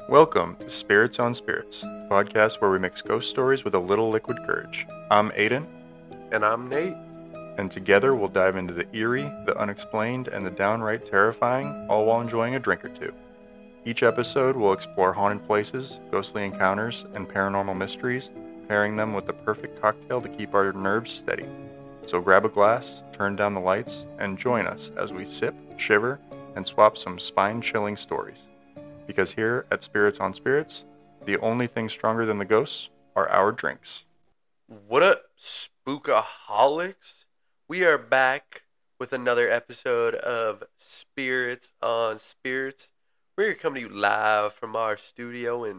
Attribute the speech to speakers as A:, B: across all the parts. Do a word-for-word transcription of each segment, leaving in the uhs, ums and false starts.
A: Welcome to Spirits on Spirits, a podcast where we mix ghost stories with a little liquid courage. I'm Aiden.
B: And I'm Nate.
A: And together we'll dive into the eerie, the unexplained, and the downright terrifying, all while enjoying a drink or two. Each episode will explore haunted places, ghostly encounters, and paranormal mysteries, pairing them with the perfect cocktail to keep our nerves steady. So grab a glass, turn down the lights, and join us as we sip, shiver, and swap some spine-chilling stories. Because here at Spirits on Spirits, the only thing stronger than the ghosts are our drinks.
B: What up, spookaholics? We are back with another episode of Spirits on Spirits. We're coming to you live from our studio in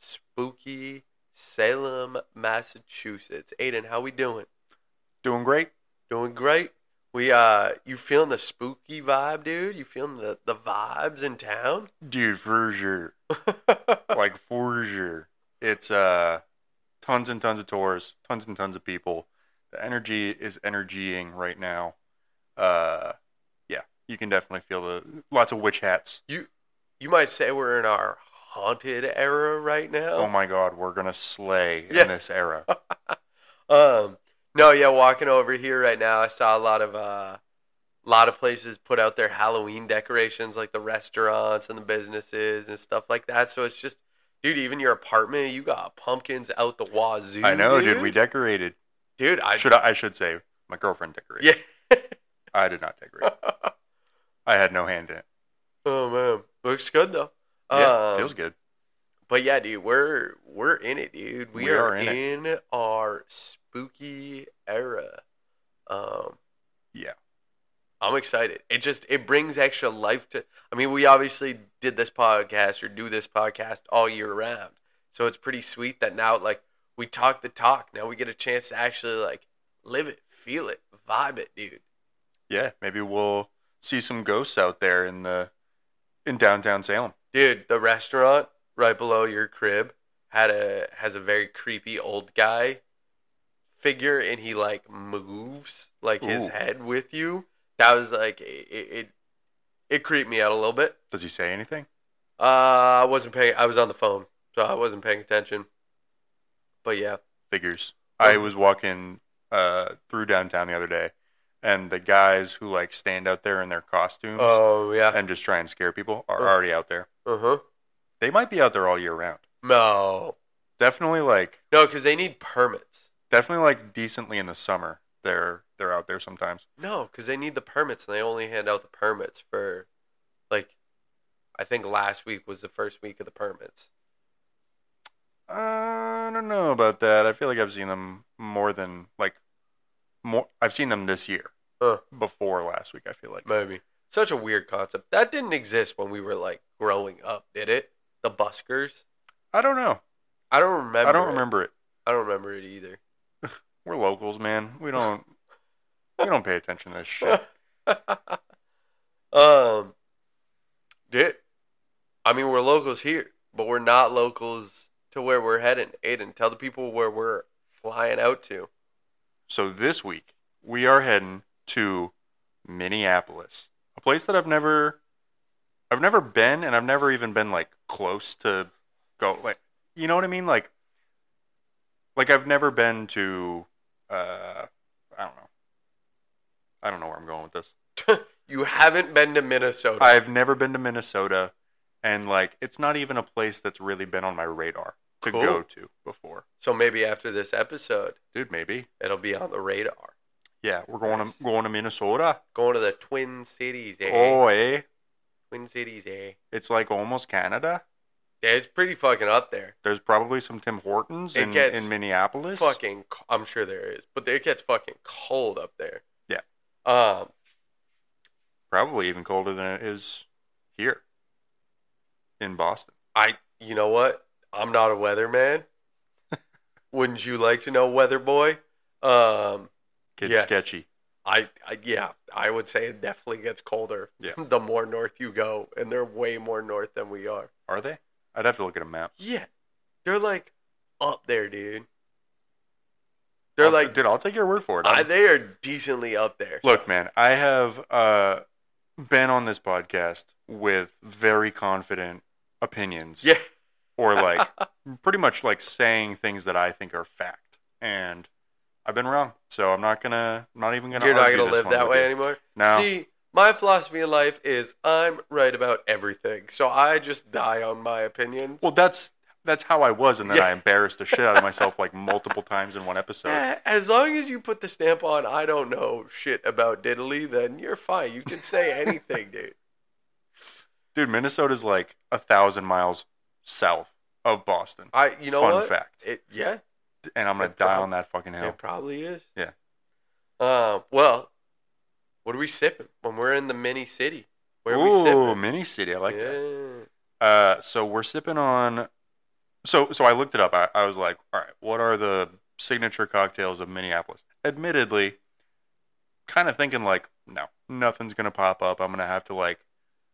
B: spooky Salem, Massachusetts. Aiden, how we doing?
A: Doing great.
B: Doing great. We uh, you feeling the spooky vibe, dude? You feeling the, the vibes in town?
A: Dude, for sure. Like, for sure. It's uh, tons and tons of tours, tons and tons of people. The energy is energying right now. Uh, yeah, you can definitely feel the lots of witch hats.
B: You you might say we're in our haunted era right now.
A: Oh my God, we're gonna slay
B: Yeah.
A: in this era.
B: um, no, yeah, walking over here right now, I saw a lot of uh, lot of places put out their Halloween decorations, like the restaurants and the businesses and stuff like that. So it's just, dude, even your apartment, you got pumpkins out the wazoo.
A: I know,
B: dude.
A: dude. We decorated.
B: Dude, I
A: Should I, I should say my girlfriend decorated.
B: yeah.
A: I did not decorate. I had no hand in it.
B: Oh man, looks good though.
A: Yeah,
B: Um,
A: feels good.
B: But yeah, dude, we're we're in it, dude. We,
A: We
B: are,
A: are in
B: in,
A: it.
B: our spooky era. Um,
A: Yeah.
B: I'm excited. It just it brings extra life to. I mean, we obviously did this podcast or do this podcast all year round, so it's pretty sweet that now, like, we talk the talk. Now we get a chance to actually like live it, feel it, vibe it, dude.
A: Yeah, maybe we'll see some ghosts out there in the in downtown Salem.
B: Dude, the restaurant right below your crib had a has a very creepy old guy figure, and he like moves like his
A: Ooh.
B: head with you. That was like it, it. It creeped me out a little bit.
A: Does he say anything?
B: Uh, I wasn't paying. I was on the phone, so I wasn't paying attention. But yeah,
A: Figures. I was walking uh, through downtown the other day, and the guys who like stand out there in their costumes
B: oh yeah,
A: and just try and scare people are
B: Uh.
A: already out there.
B: uh huh.
A: They might be out there all year round.
B: No,
A: Definitely like
B: no, because they need permits.
A: definitely like decently in the summer. They're they're out there sometimes.
B: No, because they need the permits, and they only hand out the permits for, like, I think last week was the first week of the permits.
A: Uh, I don't know about that. I feel like I've seen them more than like more. I've seen them this year
B: Huh.
A: before last week. I feel like
B: Maybe. Such a weird concept. That didn't exist when we were, like, growing up, did it? The buskers?
A: I don't know.
B: I don't remember.
A: I don't
B: it.
A: remember it.
B: I don't remember it either.
A: We're locals, man. We don't we don't pay attention to this shit.
B: um, dude, I mean, we're locals here, but we're not locals to where we're heading. Aiden, tell the people where we're flying out to.
A: So this week we are heading to Minneapolis, a place that I've never I've never been, and I've never even been like close to go. Like, you know what I mean? Like, like I've never been to. Uh, I don't know. I don't know where I'm going with this.
B: You haven't been to Minnesota.
A: I've never been to Minnesota, and like it's not even a place that's really been on my radar to
B: Cool.
A: go to before.
B: So maybe after this episode,
A: Dude, maybe.
B: it'll be on the radar.
A: Yeah, we're going
B: Nice.
A: to going to Minnesota.
B: Going to the Twin Cities, eh?
A: Oh, eh?
B: Twin Cities, eh?
A: It's like almost Canada.
B: Yeah, it's pretty fucking up there.
A: There's probably some Tim Hortons
B: It
A: in,
B: gets
A: in Minneapolis.
B: Fucking, c- I'm sure there is, but it gets fucking cold up there.
A: Yeah.
B: Um,
A: Probably even colder than it is here in Boston.
B: I, you know what? I'm not a weatherman. Wouldn't you like to know, weather boy? Um,
A: It's
B: Yes.
A: sketchy.
B: I, I, yeah, I would say it definitely gets colder.
A: Yeah.
B: The more north you go, and they're way more north than we are.
A: Are they? I'd have to look at a map.
B: Yeah, they're like up there, dude. They're
A: I'll-
B: like,
A: dude, I'll take your word for it.
B: I,
A: I'm-
B: they are decently up there.
A: Look, man, I have uh, been on this podcast with very confident opinions
B: Yeah.
A: or like pretty much like saying things that I think are fact. And I've been wrong, so I'm not gonna, I'm not even gonna.
B: You're not
A: argue
B: gonna
A: this
B: live
A: one
B: that
A: with
B: way
A: you.
B: anymore.
A: No.
B: See, my philosophy in life is I'm right about everything, so I just die on my opinions.
A: Well, that's that's how I was, and then
B: Yeah.
A: I embarrassed the shit out of myself like multiple times in one episode.
B: Eh, as long as you put the stamp on, I don't know shit about diddly, then you're fine. You can say anything, dude.
A: Dude, Minnesota's like a thousand miles south of Boston.
B: I, you know
A: Fun
B: what?
A: fact.
B: It, yeah,
A: And I'm gonna
B: It
A: die
B: prob-
A: on that fucking hill.
B: it probably is.
A: Yeah.
B: Um. Well, what are we sipping when we're in the mini city? Where are we
A: Ooh,
B: sipping?
A: mini city. I like
B: yeah.
A: that. Uh, so we're sipping on. So so I looked it up. I, I was like, all right, what are the signature cocktails of Minneapolis? Admittedly, kind of thinking like, no, nothing's gonna pop up. I'm gonna have to like,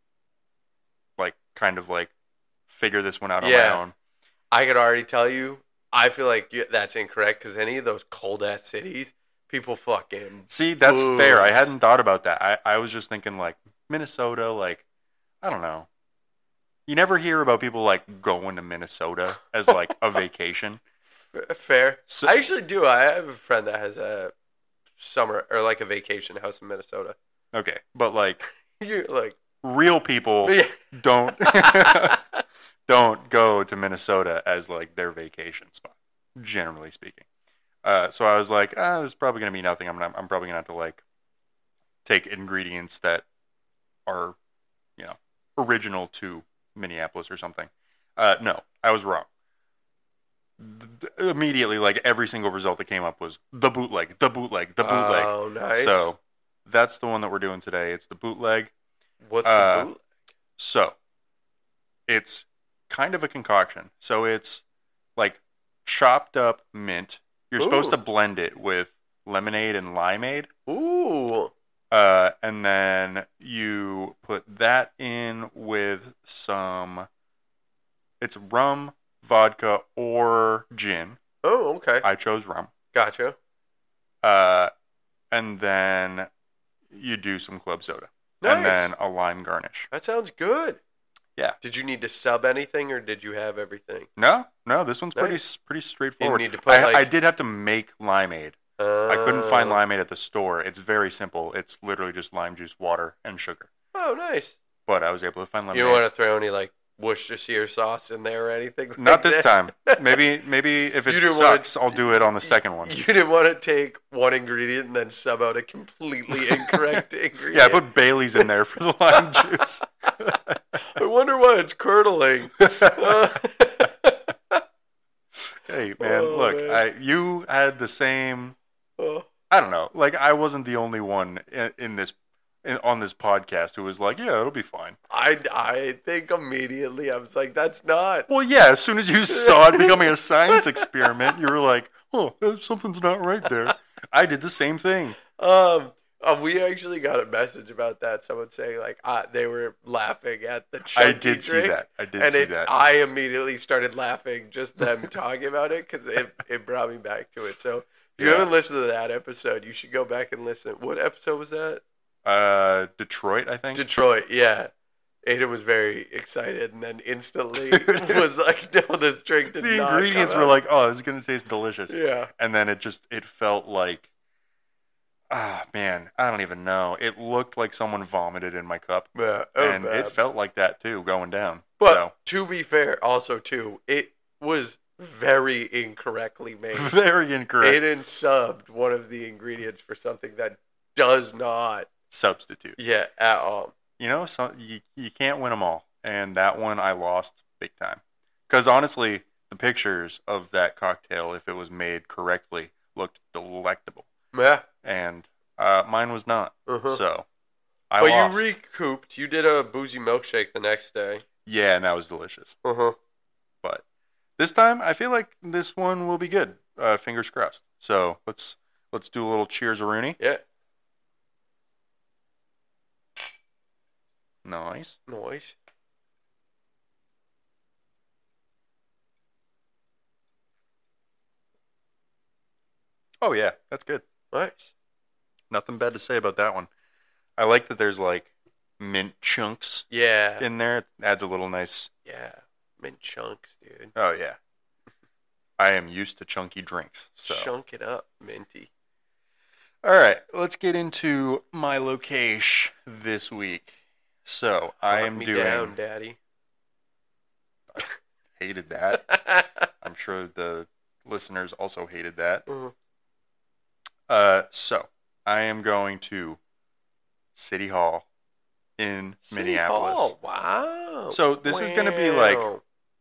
A: like, kind of like, figure this one out on
B: Yeah.
A: my own.
B: I could already tell you. I feel like you, that's incorrect because any of those cold ass cities, people fucking.
A: See, that's fair. I
B: Booze.
A: hadn't thought about that. I, I was just thinking like Minnesota, like, I don't know. You never hear about people like going to Minnesota as like a vacation.
B: F- fair.
A: So,
B: I actually do. I have a friend that has a summer or like a vacation house in Minnesota.
A: okay, but like
B: You're like,
A: real people
B: yeah.
A: don't don't go to Minnesota as like their vacation spot, generally speaking. Uh, so I was like, ah, there's probably gonna be nothing. I'm not, I'm probably gonna have to like take ingredients that are, you know, original to Minneapolis or something. Uh, no, I was wrong. Th- immediately, like every single result that came up was the bootleg, the bootleg, the bootleg.
B: Oh, nice.
A: So that's the one that we're doing today. It's the bootleg.
B: What's
A: uh,
B: the boot?
A: So it's kind of a concoction. So it's like chopped up mint. You're supposed
B: Ooh.
A: to blend it with lemonade and limeade.
B: Ooh.
A: Uh, and then you put that in with some, it's rum, vodka, or gin.
B: Oh, okay.
A: I chose rum.
B: Gotcha.
A: Uh, and then you do some club soda.
B: Nice.
A: And then a lime garnish.
B: That sounds good.
A: Yeah.
B: Did you need to sub anything, or did you have everything?
A: No, no, this one's pretty
B: Nice.
A: pretty straightforward.
B: need to put,
A: I,
B: like-
A: I did have to make limeade.
B: Uh,
A: I couldn't find limeade at the store. It's very simple. It's literally just lime juice, water, and sugar.
B: Oh, nice.
A: But I was able to find lemonade.
B: You don't want to throw any like Worcestershire sauce in there or anything? Like
A: Not this
B: that?
A: time. Maybe maybe if it
B: You didn't want
A: sucks, I'll do it on the second one.
B: You didn't want to take one ingredient and then sub out a completely incorrect ingredient.
A: Yeah, I put Bailey's in there for the lime juice.
B: I wonder why it's curdling. Uh,
A: Hey man,
B: Oh,
A: look,
B: man.
A: I you had the same.
B: oh.
A: I don't know. Like I wasn't the only one in, in this in, on this podcast who was like, "Yeah, it'll be fine."
B: I, I think immediately I was like, that's not.
A: Well, yeah. As soon as you saw it becoming a science experiment, you were like, "Oh, something's not right there." I did the same thing.
B: Um, uh, we actually got a message about that. Someone saying like uh, they were laughing at the chunky
A: I did see
B: drink,
A: that. I did
B: and
A: see
B: it,
A: that.
B: I immediately started laughing just them talking about it because it, it brought me back to it. So if you
A: Yeah.
B: haven't listened to that episode, you should go back and listen. What episode was that?
A: Uh, Detroit, I think.
B: Detroit, yeah. Aiden was very excited and then instantly was like, no, this drink did
A: The
B: not
A: ingredients
B: come
A: were
B: out.
A: like, "Oh, this is gonna taste delicious,"
B: Yeah.
A: and then it just it felt like, ah, man, I don't even know. It looked like someone vomited in my cup,
B: Yeah. Oh,
A: and
B: bad.
A: it felt like that too, going down.
B: But
A: so
B: to be fair, also too, it was very incorrectly made.
A: very incorrect.
B: Aiden subbed one of the ingredients for something that does not,
A: Substitute.
B: yeah, at all.
A: You know, so you you can't win them all, and that one I lost big time. Because honestly, the pictures of that cocktail, if it was made correctly, looked delectable,
B: Yeah.
A: and uh, mine was not.
B: Uh-huh.
A: So I
B: but
A: lost.
B: you recouped. You did a boozy milkshake the next day.
A: yeah, and that was delicious.
B: Uh huh.
A: But this time, I feel like this one will be good. Uh, fingers crossed. So let's let's do a little cheers, Rooney.
B: Yeah.
A: Nice.
B: Nice.
A: Oh yeah, that's good.
B: Nice.
A: Nothing bad to say about that one. I like that there's like mint chunks
B: Yeah.
A: in there. It adds a little nice
B: Yeah. in chunks, dude.
A: Oh, yeah. I am used to chunky drinks. So.
B: Chunk it up, minty.
A: All right, let's get into my location this week. So, I
B: Lock
A: am
B: me
A: doing...
B: down, Daddy.
A: Hated that. I'm sure the listeners also hated that.
B: Mm.
A: Uh, so, I am going to City Hall in
B: City
A: Minneapolis.
B: Hall. Wow.
A: So, this
B: wow.
A: is going to be like... Wow.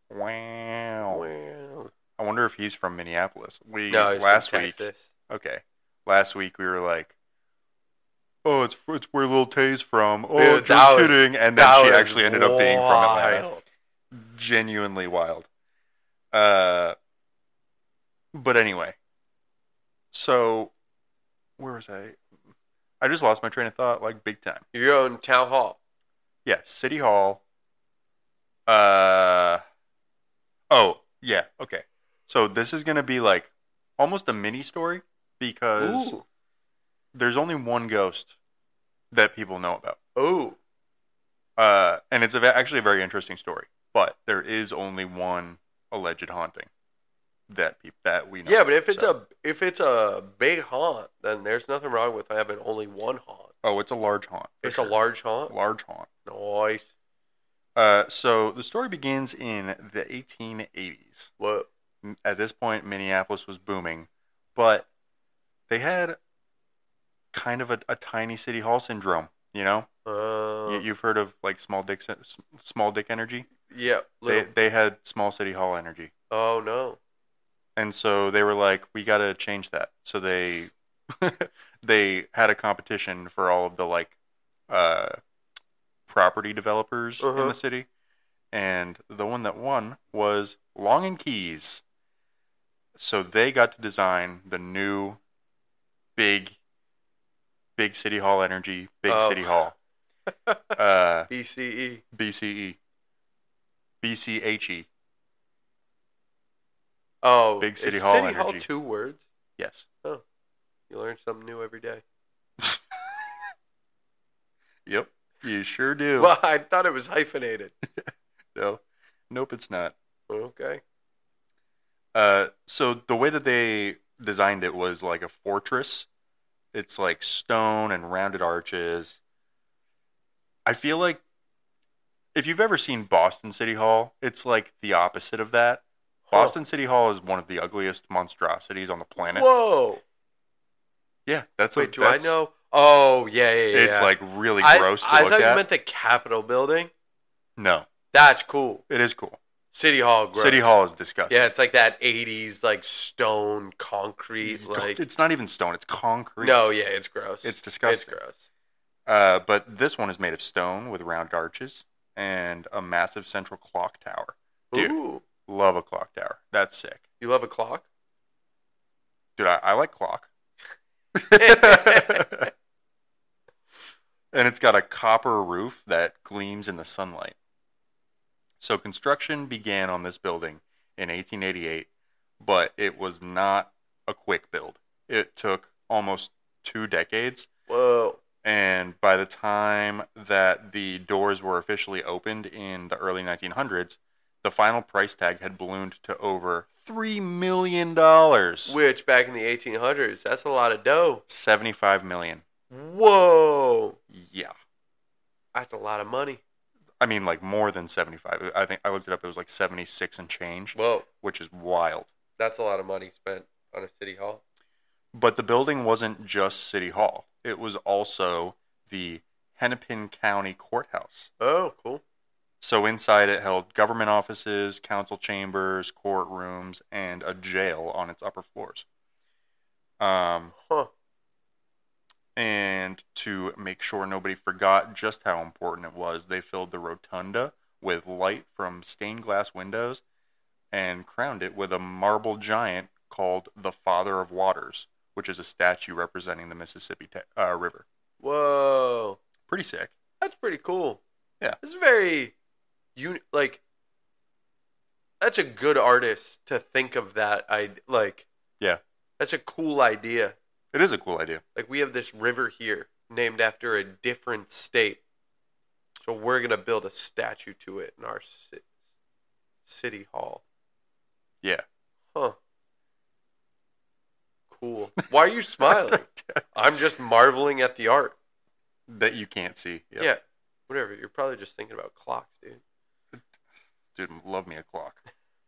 B: Wow.
A: I wonder if he's from Minneapolis. We
B: No, he's
A: last
B: from
A: week.
B: Texas.
A: Okay. Last week we were like, "Oh, it's it's where Lil Tay's from." Oh,
B: Dude,
A: just
B: was,
A: kidding. And then she actually ended up being from Atlanta.
B: wild.
A: Genuinely wild. Uh, but anyway. So, where was I? I just lost my train of thought, like big time.
B: You're going Town Hall.
A: Yeah, City Hall. Uh, oh, yeah, okay. So this is going to be like almost a mini story because
B: Ooh.
A: there's only one ghost that people know about.
B: Oh.
A: Uh, and it's a, actually a very interesting story, but there is only one alleged haunting that pe- that we know.
B: Yeah, but if it's
A: so.
B: a if it's a big haunt, then there's nothing wrong with having only one haunt.
A: Oh, it's a large haunt.
B: It's
A: sure.
B: a large haunt?
A: Large haunt.
B: Nice.
A: Uh, so the story begins in the eighteen eighties.
B: What?
A: At this point, Minneapolis was booming, but they had kind of a, a tiny city hall syndrome. You know,
B: Uh,
A: you, you've heard of like small dick, small dick energy.
B: yeah.
A: They
B: Little,
A: they had small city hall energy,
B: oh, no.
A: and so they were like, we got to change that. So they they had a competition for all of the like uh, property developers
B: Uh-huh.
A: in the city, and the one that won was Long and Keys. So they got to design the new big, big city hall energy, big
B: Oh.
A: city hall. Uh,
B: B C E.
A: B C E. B C H E.
B: Oh.
A: Big City
B: is
A: Hall
B: City Hall
A: energy.
B: two words?
A: Yes.
B: You learn something new every day.
A: Yep. You sure do.
B: Well, I thought it was hyphenated.
A: No. Nope, it's not.
B: Okay.
A: Uh, so the way that they designed it was like a fortress. It's like stone and rounded arches. I feel like if you've ever seen Boston City Hall, it's like the opposite of that.
B: Huh.
A: Boston City Hall is one of the ugliest monstrosities on the planet.
B: Whoa.
A: Yeah, that's
B: Wait,
A: a,
B: do
A: that's,
B: I know? Oh, yeah, yeah, yeah.
A: It's like really
B: I,
A: gross to
B: I
A: look
B: thought
A: at.
B: you meant the Capitol building.
A: No,
B: That's cool.
A: it is cool.
B: City Hall, gross.
A: City Hall is disgusting.
B: Yeah, it's like that eighties, like stone, concrete, like.
A: It's not even stone; it's concrete.
B: No, yeah, it's gross.
A: It's disgusting.
B: It's gross.
A: Uh, but this one is made of stone with round arches and a massive central clock tower. Dude,
B: Ooh.
A: love a clock tower. That's sick.
B: You love a clock?
A: Dude, I, I like clock. And it's got a copper roof that gleams in the sunlight. So construction began on this building in eighteen eighty-eight, but it was not a quick build. It took almost two decades.
B: Whoa.
A: And by the time that the doors were officially opened in the early nineteen hundreds, the final price tag had ballooned to over three million dollars.
B: Which, back in the eighteen hundreds, that's a lot of dough.
A: seventy-five million dollars.
B: Whoa.
A: Yeah.
B: That's a lot of money.
A: I mean, like more than seventy-five. I think I looked it up. It was like seventy-six and change,
B: Whoa.
A: which is wild.
B: That's a lot of money spent on a city hall.
A: But the building wasn't just City Hall. It was also the Hennepin County Courthouse.
B: Oh, cool.
A: So inside it held government offices, council chambers, courtrooms, and a jail on its upper floors. Um,
B: Huh.
A: And to make sure nobody forgot just how important it was, they filled the rotunda with light from stained glass windows and crowned it with a marble giant called the Father of Waters, which is a statue representing the Mississippi te- uh, River.
B: Whoa.
A: Pretty sick.
B: That's pretty cool.
A: Yeah.
B: It's very, uni- like, that's a good artist to think of that. I like.
A: Yeah.
B: That's a cool idea.
A: It is a cool idea.
B: Like, we have this river here named after a different state. So we're going to build a statue to it in our ci- City Hall.
A: Yeah.
B: Huh. Cool. Why are you smiling? I'm just marveling at the art.
A: That you can't see. Yep.
B: Yeah. Whatever. You're probably just thinking about clocks, dude.
A: Dude, love me a clock.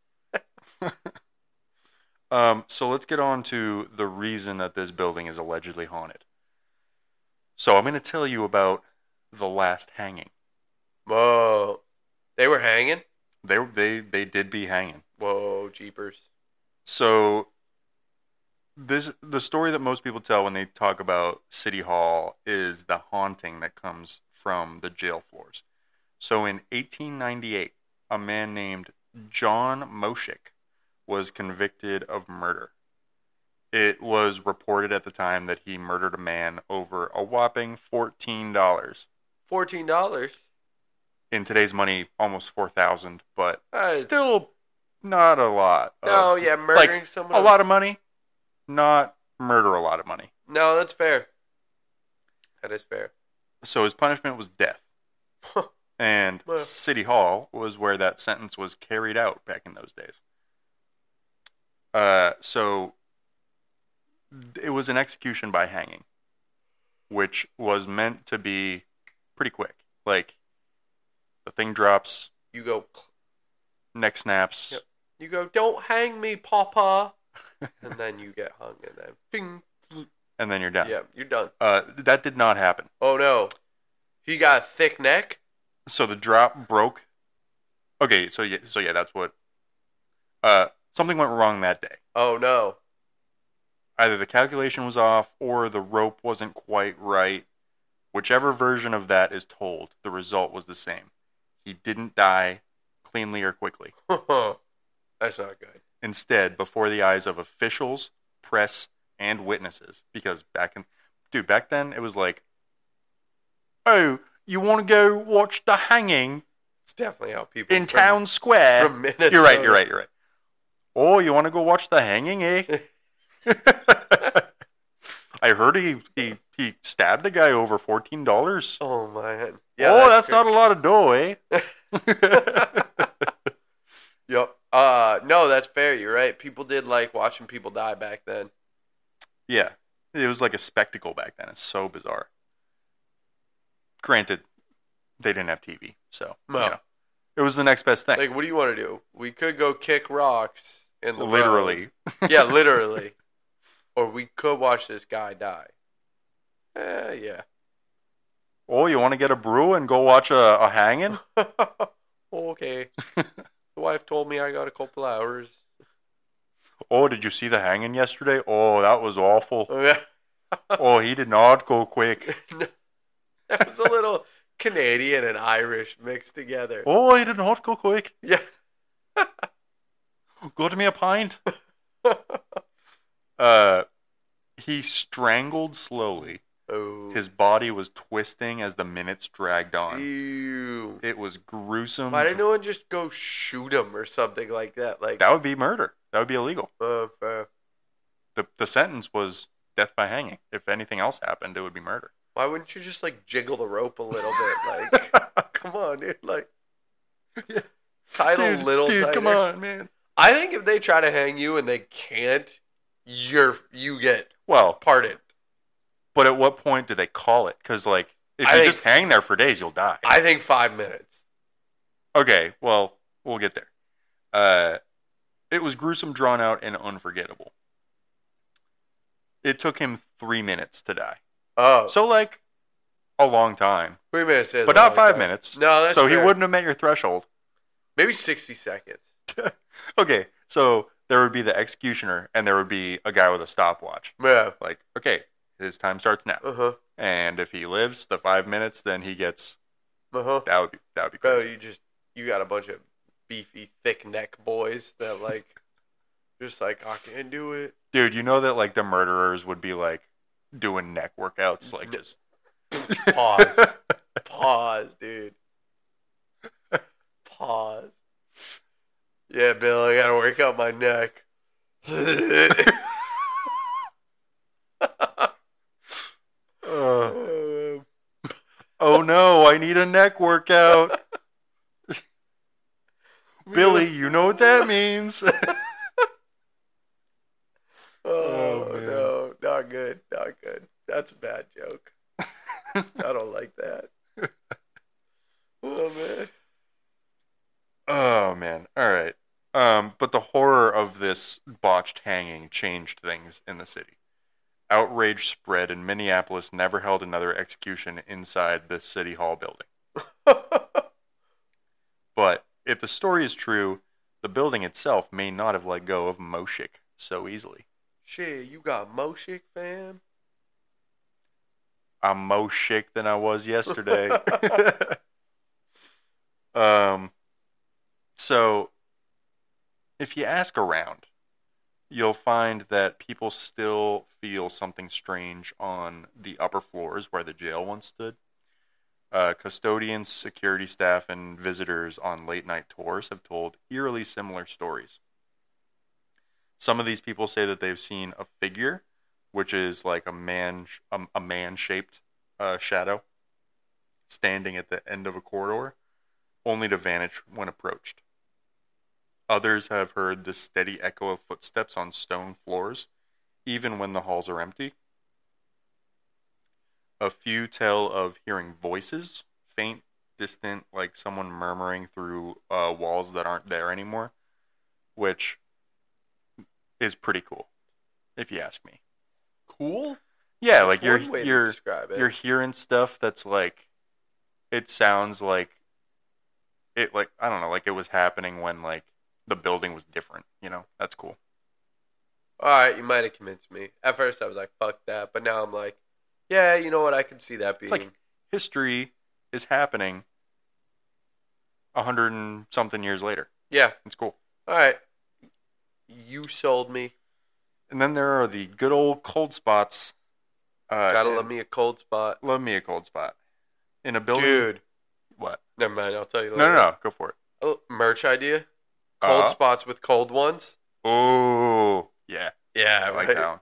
A: um, so let's get on to the reason that this building is allegedly haunted. So I'm going to tell you about the last hanging.
B: Whoa. They were hanging?
A: They they they did be hanging.
B: Whoa, jeepers.
A: So this the story that most people tell when they talk about City Hall is the haunting that comes from the jail floors. So in eighteen ninety-eight, a man named John Moshik was convicted of murder. It was reported at the time that he murdered a man over a whopping fourteen dollars.
B: fourteen dollars?
A: In today's money, almost four thousand dollars, but
B: That's...
A: still not a lot.
B: No,
A: of,
B: yeah, murdering
A: like,
B: someone.
A: A lot of money, not murder a lot of money.
B: No, that's fair. That is fair.
A: So his punishment was death. And
B: Well.
A: City Hall was where that sentence was carried out back in those days. Uh, so it was an execution by hanging, which was meant to be pretty quick. Like, the thing drops,
B: You go...
A: neck snaps.
B: Yep. You go, don't hang me, Papa. And then you get hung, and then... Bing.
A: And then you're done.
B: Yeah, you're done.
A: Uh, that did not happen.
B: Oh, no. He got a thick neck?
A: So the drop broke. Okay, so yeah, so yeah, that's what... Uh, something went wrong that day.
B: Oh, no.
A: Either the calculation was off or the rope wasn't quite right. Whichever version of that is told, the result was the same. He didn't die cleanly or quickly.
B: That's not good.
A: Instead, before the eyes of officials, press, and witnesses, because back in, dude, back then it was like, oh, you want to go watch the hanging
B: It's definitely how people
A: in
B: from,
A: town square?
B: from Minnesota.
A: You're right. You're right. You're right. Oh, you want to go watch the hanging, eh? I heard he, he he stabbed a guy over fourteen dollars.
B: Oh man!
A: Yeah, oh, that's, that's not a lot of dough, eh?
B: Yep. Uh, no, that's fair. You're right. People did like watching people die back then.
A: Yeah, it was like a spectacle back then. It's so bizarre. Granted, they didn't have T V, so
B: no.
A: You know, it was the next best thing.
B: Like, what do you want to do? We could go kick rocks in the
A: literally.
B: road. Yeah, literally. Or we could watch this guy die. Eh, yeah.
A: Oh, you want to get a brew and go watch a, a hanging?
B: Okay. The wife told me I got a couple hours.
A: Oh, did you see the hanging yesterday? Oh, that was awful.
B: Oh, yeah.
A: Oh, he did not go quick.
B: That was a little Canadian and Irish mixed together.
A: Oh, he did not go quick.
B: Yeah.
A: Got me a pint. uh, he strangled slowly.
B: Oh.
A: His body was twisting as the minutes dragged on.
B: Ew.
A: It was gruesome.
B: Why didn't no one just go shoot him or something like that? Like
A: that would be murder. That would be illegal.
B: Uh, uh,
A: the The sentence was death by hanging. If anything else happened, it would be murder.
B: Why wouldn't you just like jiggle the rope a little bit? Like, come on, dude. Like,
A: yeah.
B: tie it
A: dude,
B: a little
A: dude,
B: tighter.
A: Come on, man.
B: I think if they try to hang you and they can't, you're you get
A: well
B: pardoned.
A: But at what point do they call it? Because, like, if
B: I
A: you
B: think,
A: just hang there for days, you'll die.
B: I think five minutes.
A: Okay, well, we'll get there. Uh, it was gruesome, drawn out, and unforgettable. It took him three minutes to die.
B: Oh.
A: So, like, a long time.
B: Three minutes is
A: But
B: a
A: not
B: long
A: five
B: time.
A: minutes.
B: No, that's
A: So
B: fair.
A: he wouldn't have met your threshold.
B: Maybe sixty seconds.
A: Okay, so there would be the executioner, and there would be a guy with a stopwatch.
B: Yeah.
A: Like, okay, his time starts now.
B: Uh-huh.
A: And if he lives the five minutes, then he gets...
B: Uh-huh.
A: That would be that would be
B: Bro,
A: crazy.
B: you just, you got a bunch of beefy, thick neck boys that, like, just like, I can't do it.
A: Dude, you know that, like, the murderers would be, like, doing neck workouts, like, just...
B: Pause. Pause, dude. Pause. Yeah, Bill, I gotta work out my neck.
A: uh, oh no, I need a neck workout. Billy, you know what that means.
B: oh,
A: Oh, man.
B: no, not good, not good. That's a bad joke. I don't like that. Oh, man.
A: Oh, man. All right. Um, but the horror of this botched hanging changed things in the city. Outrage spread, and Minneapolis never held another execution inside the City Hall building. But if the story is true, the building itself may not have let go of Moshik so easily.
B: Shit, you got Moshik, fam?
A: I'm more sick than I was yesterday. um, so, if you ask around, you'll find that people still feel something strange on the upper floors where the jail once stood. Uh, custodians, security staff, and visitors on late-night tours have told eerily similar stories. Some of these people say that they've seen a figure, which is like a man, a, a man-shaped uh, shadow, standing at the end of a corridor, only to vanish when approached. Others have heard the steady echo of footsteps on stone floors, even when the halls are empty. A few tell of hearing voices, faint, distant, like someone murmuring through uh, walls that aren't there anymore, which is pretty cool, if you ask me.
B: Cool?
A: Yeah, like
B: That's
A: you're
B: one way to
A: you're
B: describe it.
A: you're hearing stuff that's like, it sounds like it like I don't know, like it was happening when like the building was different. You know, that's cool.
B: All right, you might have convinced me. At first, I was like, "Fuck that," but now I'm like, "Yeah, you know what? I can see that being."
A: It's like history is happening a hundred and something years later.
B: Yeah.
A: It's cool.
B: All right, you sold me.
A: And then there are the good old cold spots. Uh,
B: Gotta
A: in-
B: love me a cold spot,
A: Love me a cold spot. In a building.
B: dude.
A: What?
B: Never mind. I'll tell you
A: No,
B: later.
A: no, no. Go for it.
B: Oh, merch idea. Cold
A: Uh,
B: spots with cold ones.
A: Oh, yeah.
B: Yeah,
A: I like
B: right.
A: that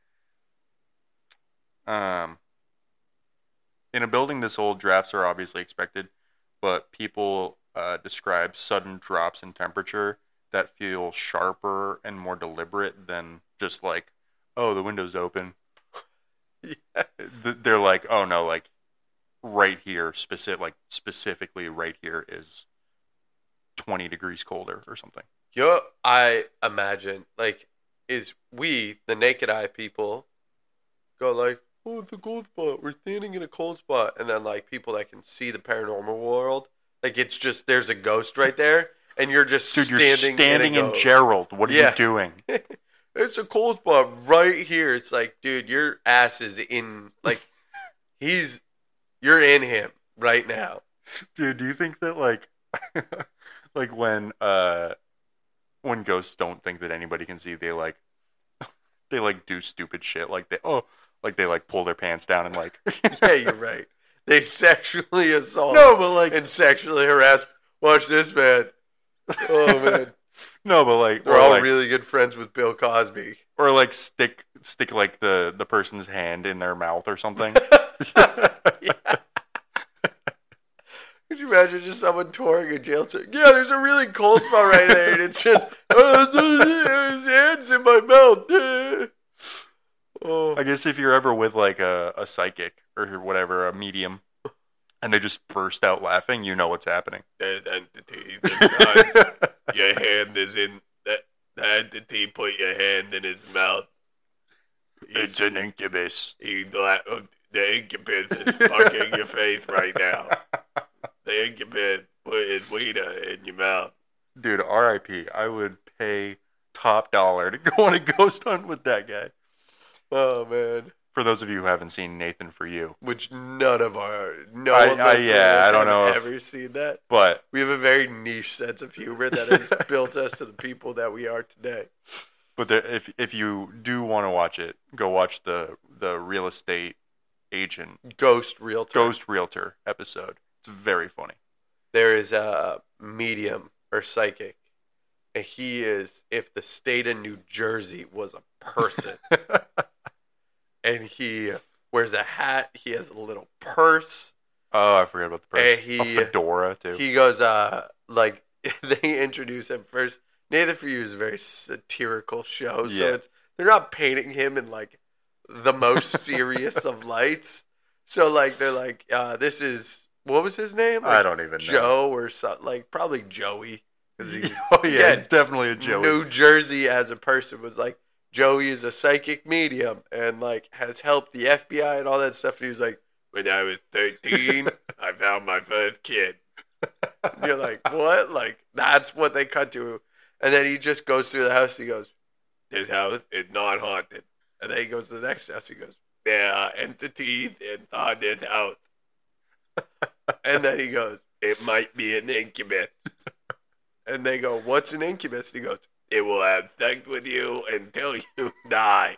A: one. Um, in a building this old, drafts are obviously expected, but people uh, describe sudden drops in temperature that feel sharper and more deliberate than just like, oh, the window's open.
B: Yeah.
A: Th- They're like, oh no, like right here, specific, like specifically right here is twenty degrees colder or something.
B: Yo, I imagine like is we the naked eye people go like, oh, it's a cold spot. We're standing in a cold spot, and then like people that can see the paranormal world, like it's just there's a ghost right there, and you're just
A: Dude,
B: standing
A: you're standing
B: in,
A: in,
B: a ghost.
A: Gerald. What are
B: Yeah.
A: you doing?
B: It's a cold spot right here. It's like, dude, your ass is in like he's you're in him right now.
A: Dude, do you think that like like when uh when ghosts don't think that anybody can see, they like they like do stupid shit like they oh like they like pull their pants down and like
B: Yeah, you're right. They sexually assault
A: No, but like
B: and sexually harass. Watch this, man. Oh man,
A: no, but like
B: they're
A: or
B: all
A: like,
B: really good friends with Bill Cosby.
A: or like stick stick like the the person's hand in their mouth or something.
B: Yeah. Could you imagine just someone touring a jail cell? Yeah, there's a really cold spot right there, and it's just uh, his hands in my mouth. Oh,
A: I guess if you're ever with like a, a psychic or whatever, a medium, and they just burst out laughing, you know what's happening.
B: that entity. That your hand is in that. The entity put your hand in his mouth.
A: It's an incubus.
B: He, the incubus is fucking your face right now. The incubus put his wiener in your mouth.
A: Dude, R I P. I would pay top dollar to go on a ghost hunt with that guy.
B: Oh man.
A: For those of you who haven't seen Nathan For You.
B: Which none of our no
A: I-
B: one
A: I-
B: listeners
A: yeah, I don't
B: have
A: know if-
B: ever seen that.
A: But
B: We have a very niche sense of humor that has built us to the people that we are today.
A: but the, if if you do want to watch it, go watch the the real estate agent
B: Ghost realtor.
A: ghost realtor episode. It's very funny.
B: There is a medium or psychic, and he is if the state of New Jersey was a person. And he wears a hat. He has a little purse.
A: Oh, I forgot about the person.
B: And he-
A: a fedora too.
B: He goes, uh, like they introduce him first. Nathan For You is a very satirical show, so
A: Yeah.
B: it's they're not painting him in like the most serious of lights. So like they're like, uh, this is what was his name? Like,
A: I don't even know.
B: Joe or something, like probably Joey, because he's
A: Oh yeah,
B: yeah,
A: he's definitely a Joey.
B: New Jersey as a person was like, Joey is a psychic medium and like has helped the F B I and all that stuff. And he was like, when I was thirteen, I found my first kid. And you're like, what? Like that's what they cut to. And then he just goes through the house. And he goes, this house is not haunted. And then he goes to the next house. He goes, there are entities in haunted house. And then he goes, it might be an incubus. And they go, what's an incubus? And he goes, it will have sex with you until you die.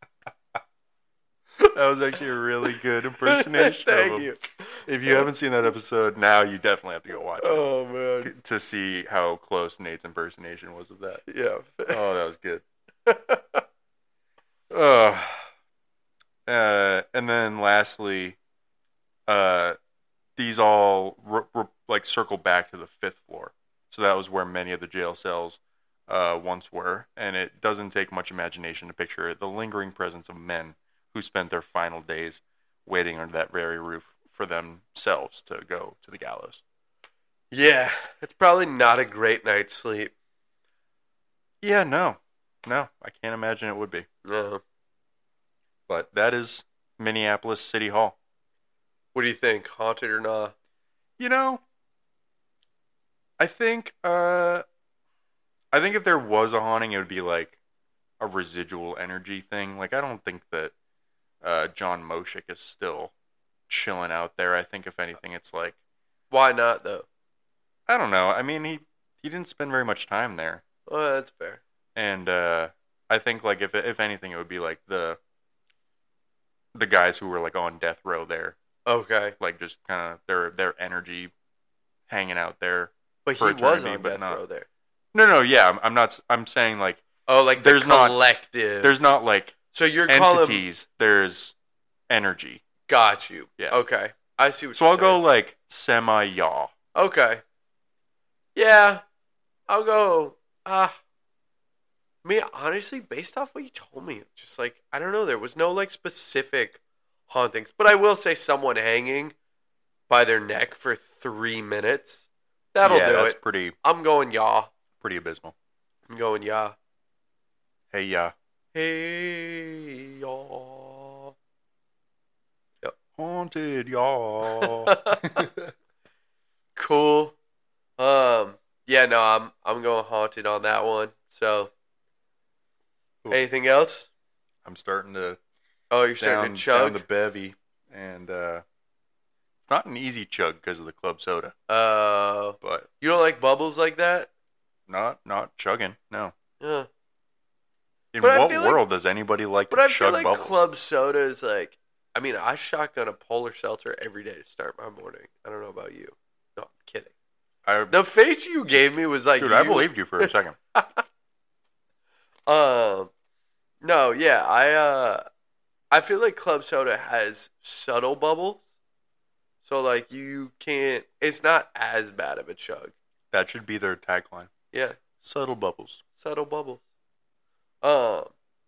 A: That was actually a really good impersonation.
B: Thank
A: of him.
B: you.
A: If you haven't seen that episode, now you definitely have to go watch it
B: Oh, man.
A: to see how close Nate's impersonation was of that.
B: Yeah.
A: Oh, that was good. Oh. Uh, and then lastly, uh, these all r- r- like circle back to the fifth floor. So that was where many of the jail cells uh, once were, and it doesn't take much imagination to picture the lingering presence of men who spent their final days waiting under that very roof for themselves to go to the gallows.
B: Yeah. It's probably not a great night's sleep.
A: Yeah, no. No, I can't imagine it would be.
B: No.
A: But that is Minneapolis City Hall.
B: What do you think? Haunted or not?
A: You know, I think uh, I think if there was a haunting, it would be like a residual energy thing. Like, I don't think that uh, John Moshik is still chilling out there. I think, if anything, it's like...
B: Why not, though?
A: I don't know. I mean, he, he didn't spend very much time there.
B: Well, that's fair.
A: And uh, I think, like, if if anything, it would be like the the guys who were, like, on death row there.
B: Okay.
A: Like, just kind of their, their energy hanging out there.
B: But he
A: for
B: was
A: eternity,
B: on
A: but
B: death
A: not-
B: row there.
A: No, no, yeah, I'm, I'm not. I'm saying like
B: Oh, like
A: There's
B: the
A: not-
B: collective.
A: there's not like
B: So you're calling...
A: entities. There's energy.
B: Got you.
A: Yeah.
B: Okay. I see what
A: So
B: you're
A: I'll go
B: saying.
A: like semi yaw.
B: Okay. Yeah. I'll go... Ah. I mean, honestly, based off what you told me, just like, I don't know, there was no like specific hauntings. But I will say someone hanging by their neck for three minutes. That'll
A: yeah,
B: do
A: that's
B: it.
A: pretty
B: I'm going yaw.
A: pretty abysmal.
B: I'm going yaw.
A: Hey, yeah,
B: Hey, yaw.
A: haunted yaw.
B: Cool. Um. Yeah. No. I'm. I'm going haunted on that one. So.
A: Cool.
B: Anything else?
A: I'm starting to
B: Oh, you're starting
A: down,
B: to chug.
A: down the bevy, and uh, it's not an easy chug because of the club soda,
B: Uh.
A: but
B: You don't like bubbles like that?
A: not not chugging. No.
B: Yeah.
A: In
B: But I
A: what
B: feel like-
A: world does anybody like
B: But
A: to
B: I
A: chug
B: feel like
A: bubbles?
B: club soda is like. I mean, I shotgun a polar seltzer every day to start my morning. I don't know about you. No, I'm kidding.
A: I,
B: The face you gave me was like,
A: dude, I
B: you-
A: believed you for a second.
B: Um, no, yeah, I uh, I feel like club soda has subtle bubbles, so like you can't. It's not as bad of a chug.
A: That should be their tagline.
B: Yeah,
A: Subtle bubbles.
B: subtle bubbles. Um,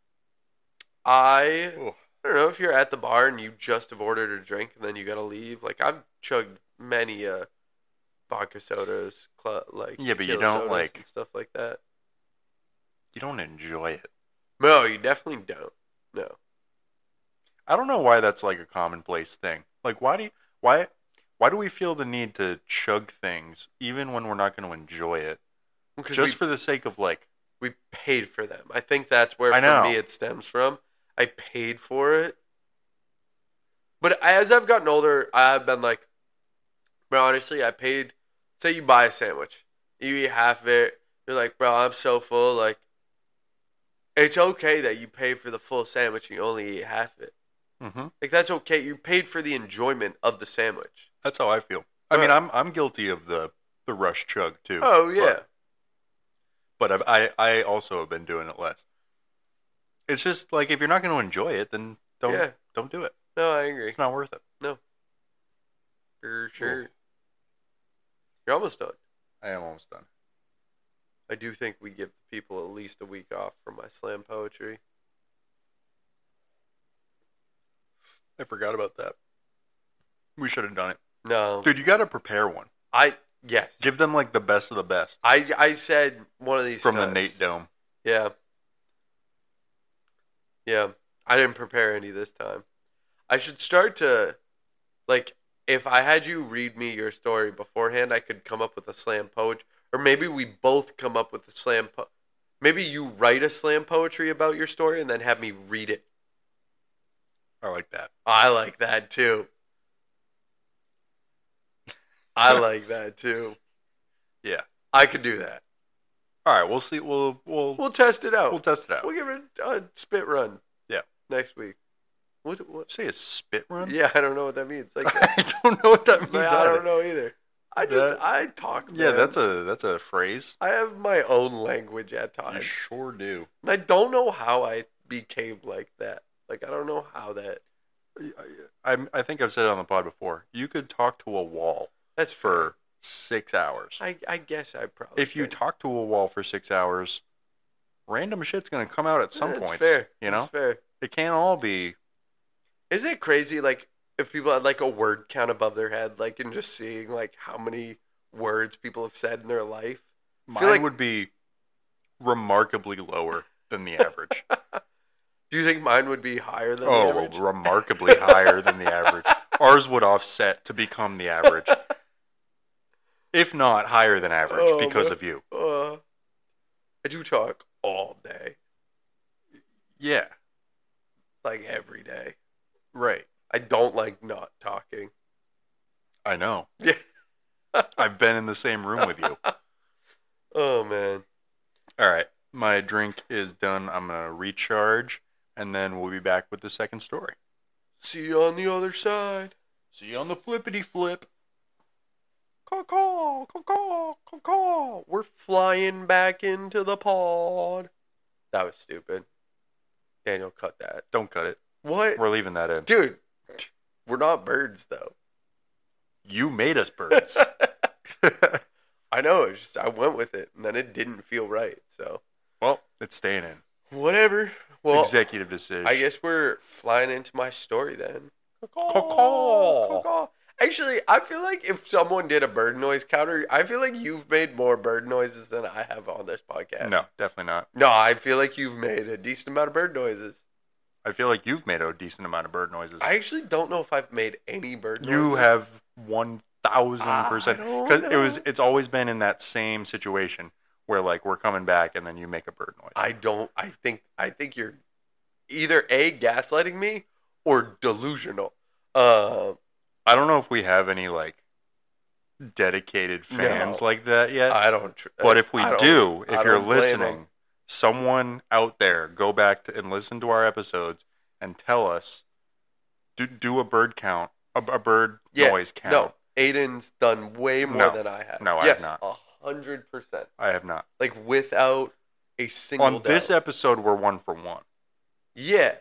B: I
A: Oh.
B: I don't know if you're at the bar and you just have ordered a drink and then you gotta leave. Like I've chugged many uh vodka sodas, cl- like
A: Yeah, but you
B: tequila
A: don't,
B: sodas
A: like-
B: and stuff like that.
A: You don't enjoy it.
B: No, you definitely don't. No.
A: I don't know why that's like a commonplace thing. Like, why do you, why why do we feel the need to chug things even when we're not going to enjoy it,
B: Because
A: just
B: we,
A: for the sake of like?
B: we paid for them. I think that's where
A: I
B: for
A: know.
B: me it stems from. I paid for it. But as I've gotten older, I've been like, bro, honestly, I paid. Say you buy a sandwich, you eat half of it. You're like, bro, I'm so full. Like, it's okay that you pay for the full sandwich and you only eat half of it.
A: Mm-hmm.
B: Like, that's okay. You paid for the enjoyment of the sandwich.
A: That's how I feel. I
B: Right.
A: mean, I'm I'm guilty of the the rush chug too.
B: Oh, yeah.
A: But, but I've, I I also have been doing it less. It's just like if you're not going to enjoy it, then don't
B: Yeah.
A: don't do it.
B: No, I agree.
A: It's not worth it.
B: For sure.
A: Ooh.
B: You're almost done.
A: I am almost done.
B: I do think we give the people at least a week off for my slam poetry.
A: I forgot about that. We should have done it.
B: No.
A: Dude, you got to prepare one.
B: I, yes.
A: Give them like the best of the best.
B: I I said one of these
A: From
B: times.
A: the Nate Dome.
B: Yeah. Yeah. I didn't prepare any this time. I should start to, like, if I had you read me your story beforehand, I could come up with a slam poetry. Or maybe we both come up with a slam po- Maybe you write a slam poetry about your story and then have me read it.
A: I like that.
B: I like that too. I like that too.
A: Yeah.
B: I could do that.
A: All right, we'll see. We'll we'll
B: We'll test it out.
A: we'll test it out.
B: We'll give it a, a spit run.
A: Yeah.
B: Next week. What? What?
A: Say a spit run?
B: Yeah, I don't know what that means. Like,
A: I don't know what that means.
B: like, I
A: either.
B: don't know either. I just
A: That-
B: I talk.
A: Yeah,
B: man.
A: that's a that's a phrase.
B: I have my own language at
A: You
B: times,
A: sure do.
B: and I don't know how I became like that. Like, I don't know how that.
A: I I think I've said it on the pod before. You could talk to a wall
B: That's
A: for six hours.
B: I I guess I probably.
A: If you
B: could.
A: talk to a wall for six hours, random shit's gonna come out at some
B: That's
A: point.
B: fair.
A: You know,
B: That's fair.
A: it can't all be.
B: Isn't it crazy? Like, if people had like a word count above their head, like, and just seeing like how many words people have said in their life. I
A: Mine
B: feel like-
A: would be remarkably lower than the average.
B: Do you think mine would be higher than the
A: oh,
B: average?
A: remarkably higher than the average. Ours would offset to become the average, if not higher than average,
B: Oh,
A: because
B: man.
A: of you.
B: Uh, I do talk all day,
A: Yeah,
B: like every day.
A: right.
B: I don't like not talking.
A: I know.
B: Yeah.
A: I've been in the same room with you.
B: Oh man.
A: All right, my drink is done. I'm gonna recharge, and then we'll be back with the second story.
B: See you on the other side.
A: See you on the flippity flip.
B: Caw-caw, caw-caw, caw-caw. We're flying back into the pod. That was stupid. Daniel, cut that.
A: Don't cut it.
B: What?
A: We're leaving that in.
B: Dude, we're not birds, though.
A: You made us birds.
B: I know. It's just I went with it, and then it didn't feel right. So
A: Well, it's staying in.
B: whatever. Well,
A: Executive decision.
B: I guess we're flying into my story then.
A: Caw-caw.
B: Caw-caw. Actually, I feel like if someone did a bird noise counter, I feel like you've made more bird noises than I have on this podcast.
A: No, definitely not.
B: No, I feel like you've made a decent amount of bird noises.
A: I feel like you've made a decent amount of bird noises.
B: I actually don't know if I've made any bird noises.
A: You have one thousand
B: I
A: percent.
B: don't
A: Because it was.
B: know.
A: It's always been in that same situation where like we're coming back and then you make a bird noise.
B: I don't. I think. I think you're either a gaslighting me or delusional. Uh,
A: I don't know if we have any like dedicated fans
B: No.
A: like that yet.
B: I don't. Tr-
A: but if we
B: I don't-
A: do,
B: I
A: if you're
B: don't blame
A: listening,
B: 'em.
A: someone out there, go back to, and listen to our episodes and tell us. Do do a bird count, a, a bird
B: Yeah,
A: noise count.
B: No, Aiden's done way more
A: No.
B: than I have.
A: No, I have
B: yes,
A: not.
B: a hundred percent.
A: I have not.
B: Like without a single.
A: On this
B: doubt.
A: episode, we're one for one,
B: yeah.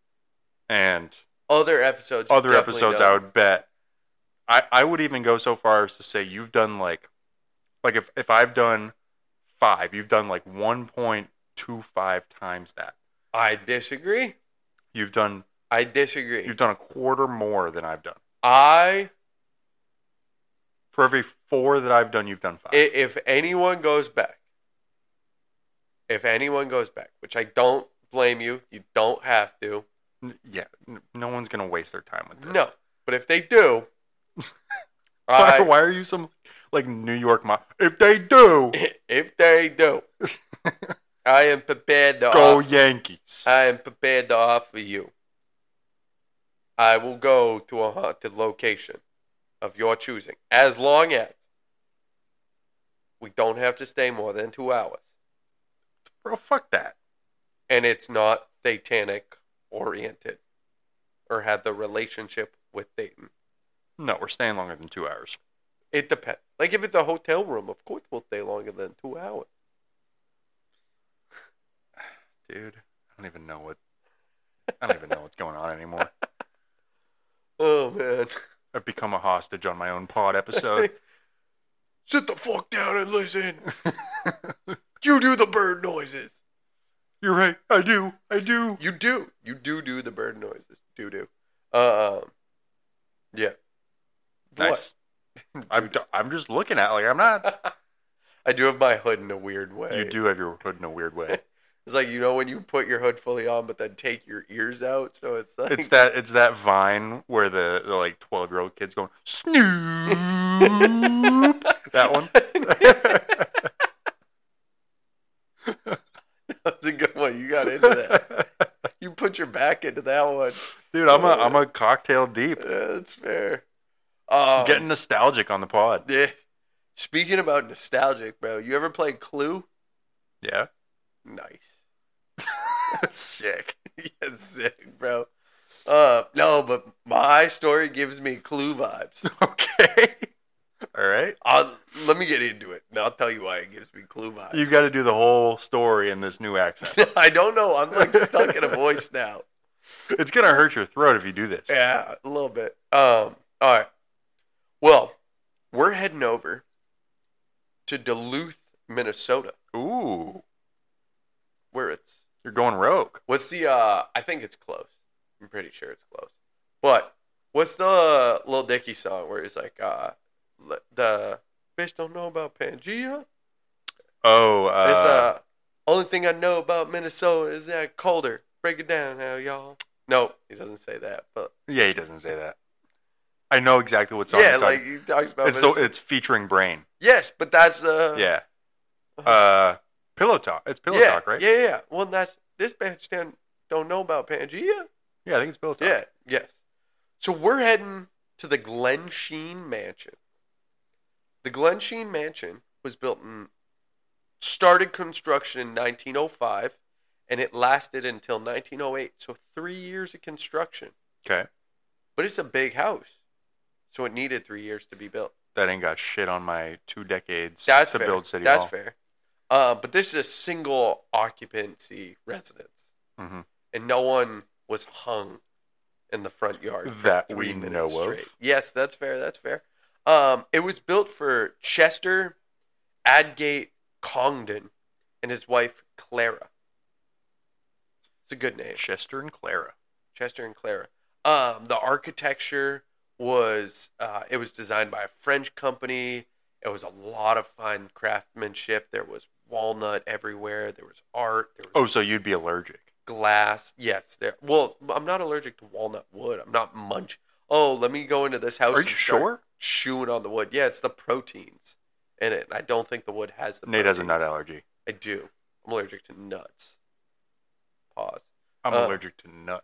A: and
B: Other episodes. you've
A: other
B: definitely
A: episodes,
B: done.
A: I would bet. I, I would even go so far as to say you've done like, like if, if I've done five, you've done like one point two five times that.
B: I disagree.
A: You've done
B: I disagree.
A: you've done a quarter more than I've done.
B: I
A: For every four that I've done, you've done five.
B: i- if anyone goes back, if anyone goes back, which I don't blame you, you don't have to.
A: N- yeah, n- no one's gonna waste their time with this.
B: No, but if they do,
A: Why,
B: I,
A: why are you some like New York mom? If they do,
B: if they do, I am prepared to
A: go
B: offer,
A: Yankees.
B: I am prepared to offer you. I will go to a haunted location of your choosing, as long as we don't have to stay more than two hours,
A: Bro, fuck that.
B: and it's not satanic oriented or had the relationship with Satan.
A: No, we're staying longer than two hours.
B: It depends. Like if it's a hotel room, of course we'll stay longer than two hours.
A: Dude, I don't even know what. I don't even know what's going on anymore.
B: Oh man.
A: I've become a hostage on my own pod episode.
B: Sit the fuck down and listen. You do the bird noises.
A: You're right. I do. I do.
B: You do. You do do the bird noises. Do do. Um. Yeah.
A: Nice.
B: What?
A: I'm, I'm just looking at it like I'm not.
B: I do have my hood in a weird way.
A: You do have your hood in a weird way.
B: It's like, you know, when you put your hood fully on, but then take your ears out. So it's like
A: It's that it's that Vine where the, the like twelve year old kid's going Snoop. That one.
B: That's a good one. You got into that. You put your back into that one,
A: dude. I'm a I'm a cocktail deep.
B: Yeah, that's fair. Um,
A: Getting nostalgic on the pod.
B: Yeah. Speaking about nostalgic, bro, you ever played Clue?
A: Yeah.
B: Nice.
A: Sick.
B: Yeah, sick, bro. Uh, no, but my story gives me Clue vibes.
A: Okay. All right.
B: I'll, let me get into it, and I'll tell you why it gives me Clue vibes.
A: You got to do the whole story in this new accent.
B: I don't know. I'm like stuck in a voice now.
A: It's gonna hurt your throat if you do this.
B: Yeah, a little bit. Um. All right. Well, we're heading over to Duluth, Minnesota.
A: Ooh.
B: Where it's
A: You're going rogue.
B: What's the, uh, I think it's close. I'm pretty sure it's close. But, what's the Lil Dicky song where it's like, uh, the bitch don't know about Pangea?
A: Oh, uh.
B: It's, uh, only thing I know about Minnesota is that colder. Break it down now, y'all. No, he doesn't say that, but.
A: Yeah, he doesn't say that. I know exactly what song
B: yeah,
A: you're
B: like,
A: talking.
B: he talks about
A: It's, so, it's featuring Brain.
B: Yes, but that's, uh.
A: Yeah. Uh, Pillow Talk. It's Pillow
B: yeah,
A: Talk, right?
B: Yeah, yeah. Well, that's, this bitch don't, don't know about Pangea?
A: Yeah, I think it's Pillow Talk.
B: Yeah, yes. So we're heading to the Glen Sheen Mansion. The Glen Sheen Mansion was built in, started construction in nineteen oh five, and it lasted until nineteen oh eight. So three years of construction.
A: Okay.
B: But it's a big house, so it needed three years to be built.
A: That ain't got shit on my two decades
B: That's
A: to
B: fair.
A: build City
B: That's
A: Hall.
B: fair. Uh, but this is a single occupancy residence,
A: Mm-hmm.
B: and no one was hung in the front yard for
A: That
B: three
A: we
B: minutes
A: know
B: straight.
A: of.
B: Yes, that's fair. That's fair. Um, it was built for Chester Adgate Congdon and his wife Clara. It's a good name.
A: Chester and Clara.
B: Chester and Clara. Um, the architecture was uh, it was designed by a French company. It was a lot of fine craftsmanship. There was walnut everywhere. There was art. There was
A: Oh, so you'd be allergic.
B: glass. Yes, there. Well, I'm not allergic to walnut wood. I'm not munch. Oh, let me go into this house.
A: Are
B: and
A: you
B: start
A: sure?
B: Chewing on the wood. Yeah, it's the proteins in it. I don't think the wood has the.
A: Nate has a
B: proteins.
A: nut allergy.
B: I do. I'm allergic to nuts. Pause.
A: I'm
B: Uh,
A: allergic to nut.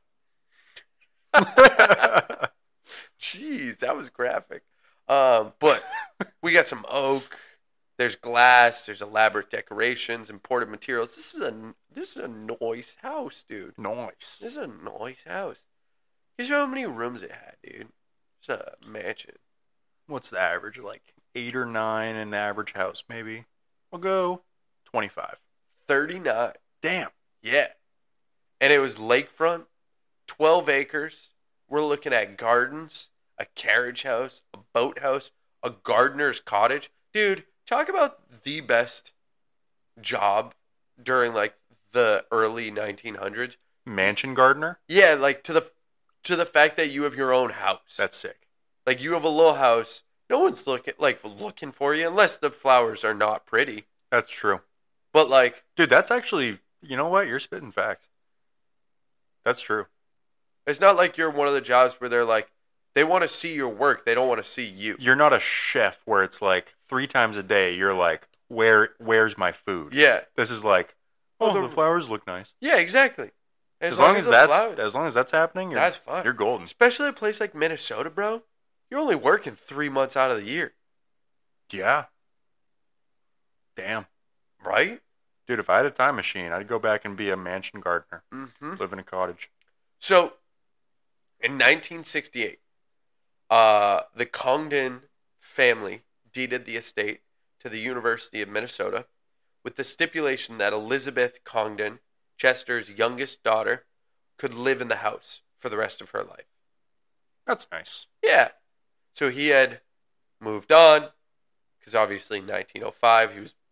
B: Jeez, that was graphic. Um, but we got some oak. There's glass. There's elaborate decorations, imported materials. This is a this is a nice house, dude.
A: Nice.
B: This is a nice house. Guess you know how many rooms it had, dude? It's a mansion.
A: What's the average? Like eight or nine in the average house, maybe. We'll go twenty-five.
B: thirty-nine.
A: Damn.
B: Yeah. And it was lakefront, twelve acres. We're looking at gardens, a carriage house, a boathouse, a gardener's cottage. Dude, talk about the best job during like the early nineteen hundreds.
A: Mansion gardener?
B: Yeah, like to the to the fact that you have your own house.
A: That's sick.
B: Like you have a little house. No one's looking like looking for you unless the flowers are not pretty.
A: That's true.
B: But like,
A: Dude, that's actually, you know what? You're spitting facts. That's true.
B: it's not like you're one of the jobs where they're like, they want to see your work. They don't want to see you.
A: You're not a chef where it's like three times a day you're like, where where's my food?
B: Yeah.
A: This is like, oh,
B: Well,
A: the,
B: the-
A: flowers look nice.
B: Yeah, exactly.
A: As, long, as
B: the
A: that's
B: flowers-
A: as long as that's happening, you're,
B: That's fine.
A: You're golden.
B: Especially a place like Minnesota, bro. You're only working three months out of the year,
A: Yeah. Damn.
B: right?
A: Dude, if I had a time machine, I'd go back and be a mansion gardener.
B: Mm-hmm.
A: Live in a cottage.
B: So, in nineteen sixty-eight, uh, the Congdon family deeded the estate to the University of Minnesota with the stipulation that Elizabeth Congdon, Chester's youngest daughter, could live in the house for the rest of her life.
A: That's nice.
B: Yeah. So he had moved on, because obviously in nineteen oh five he was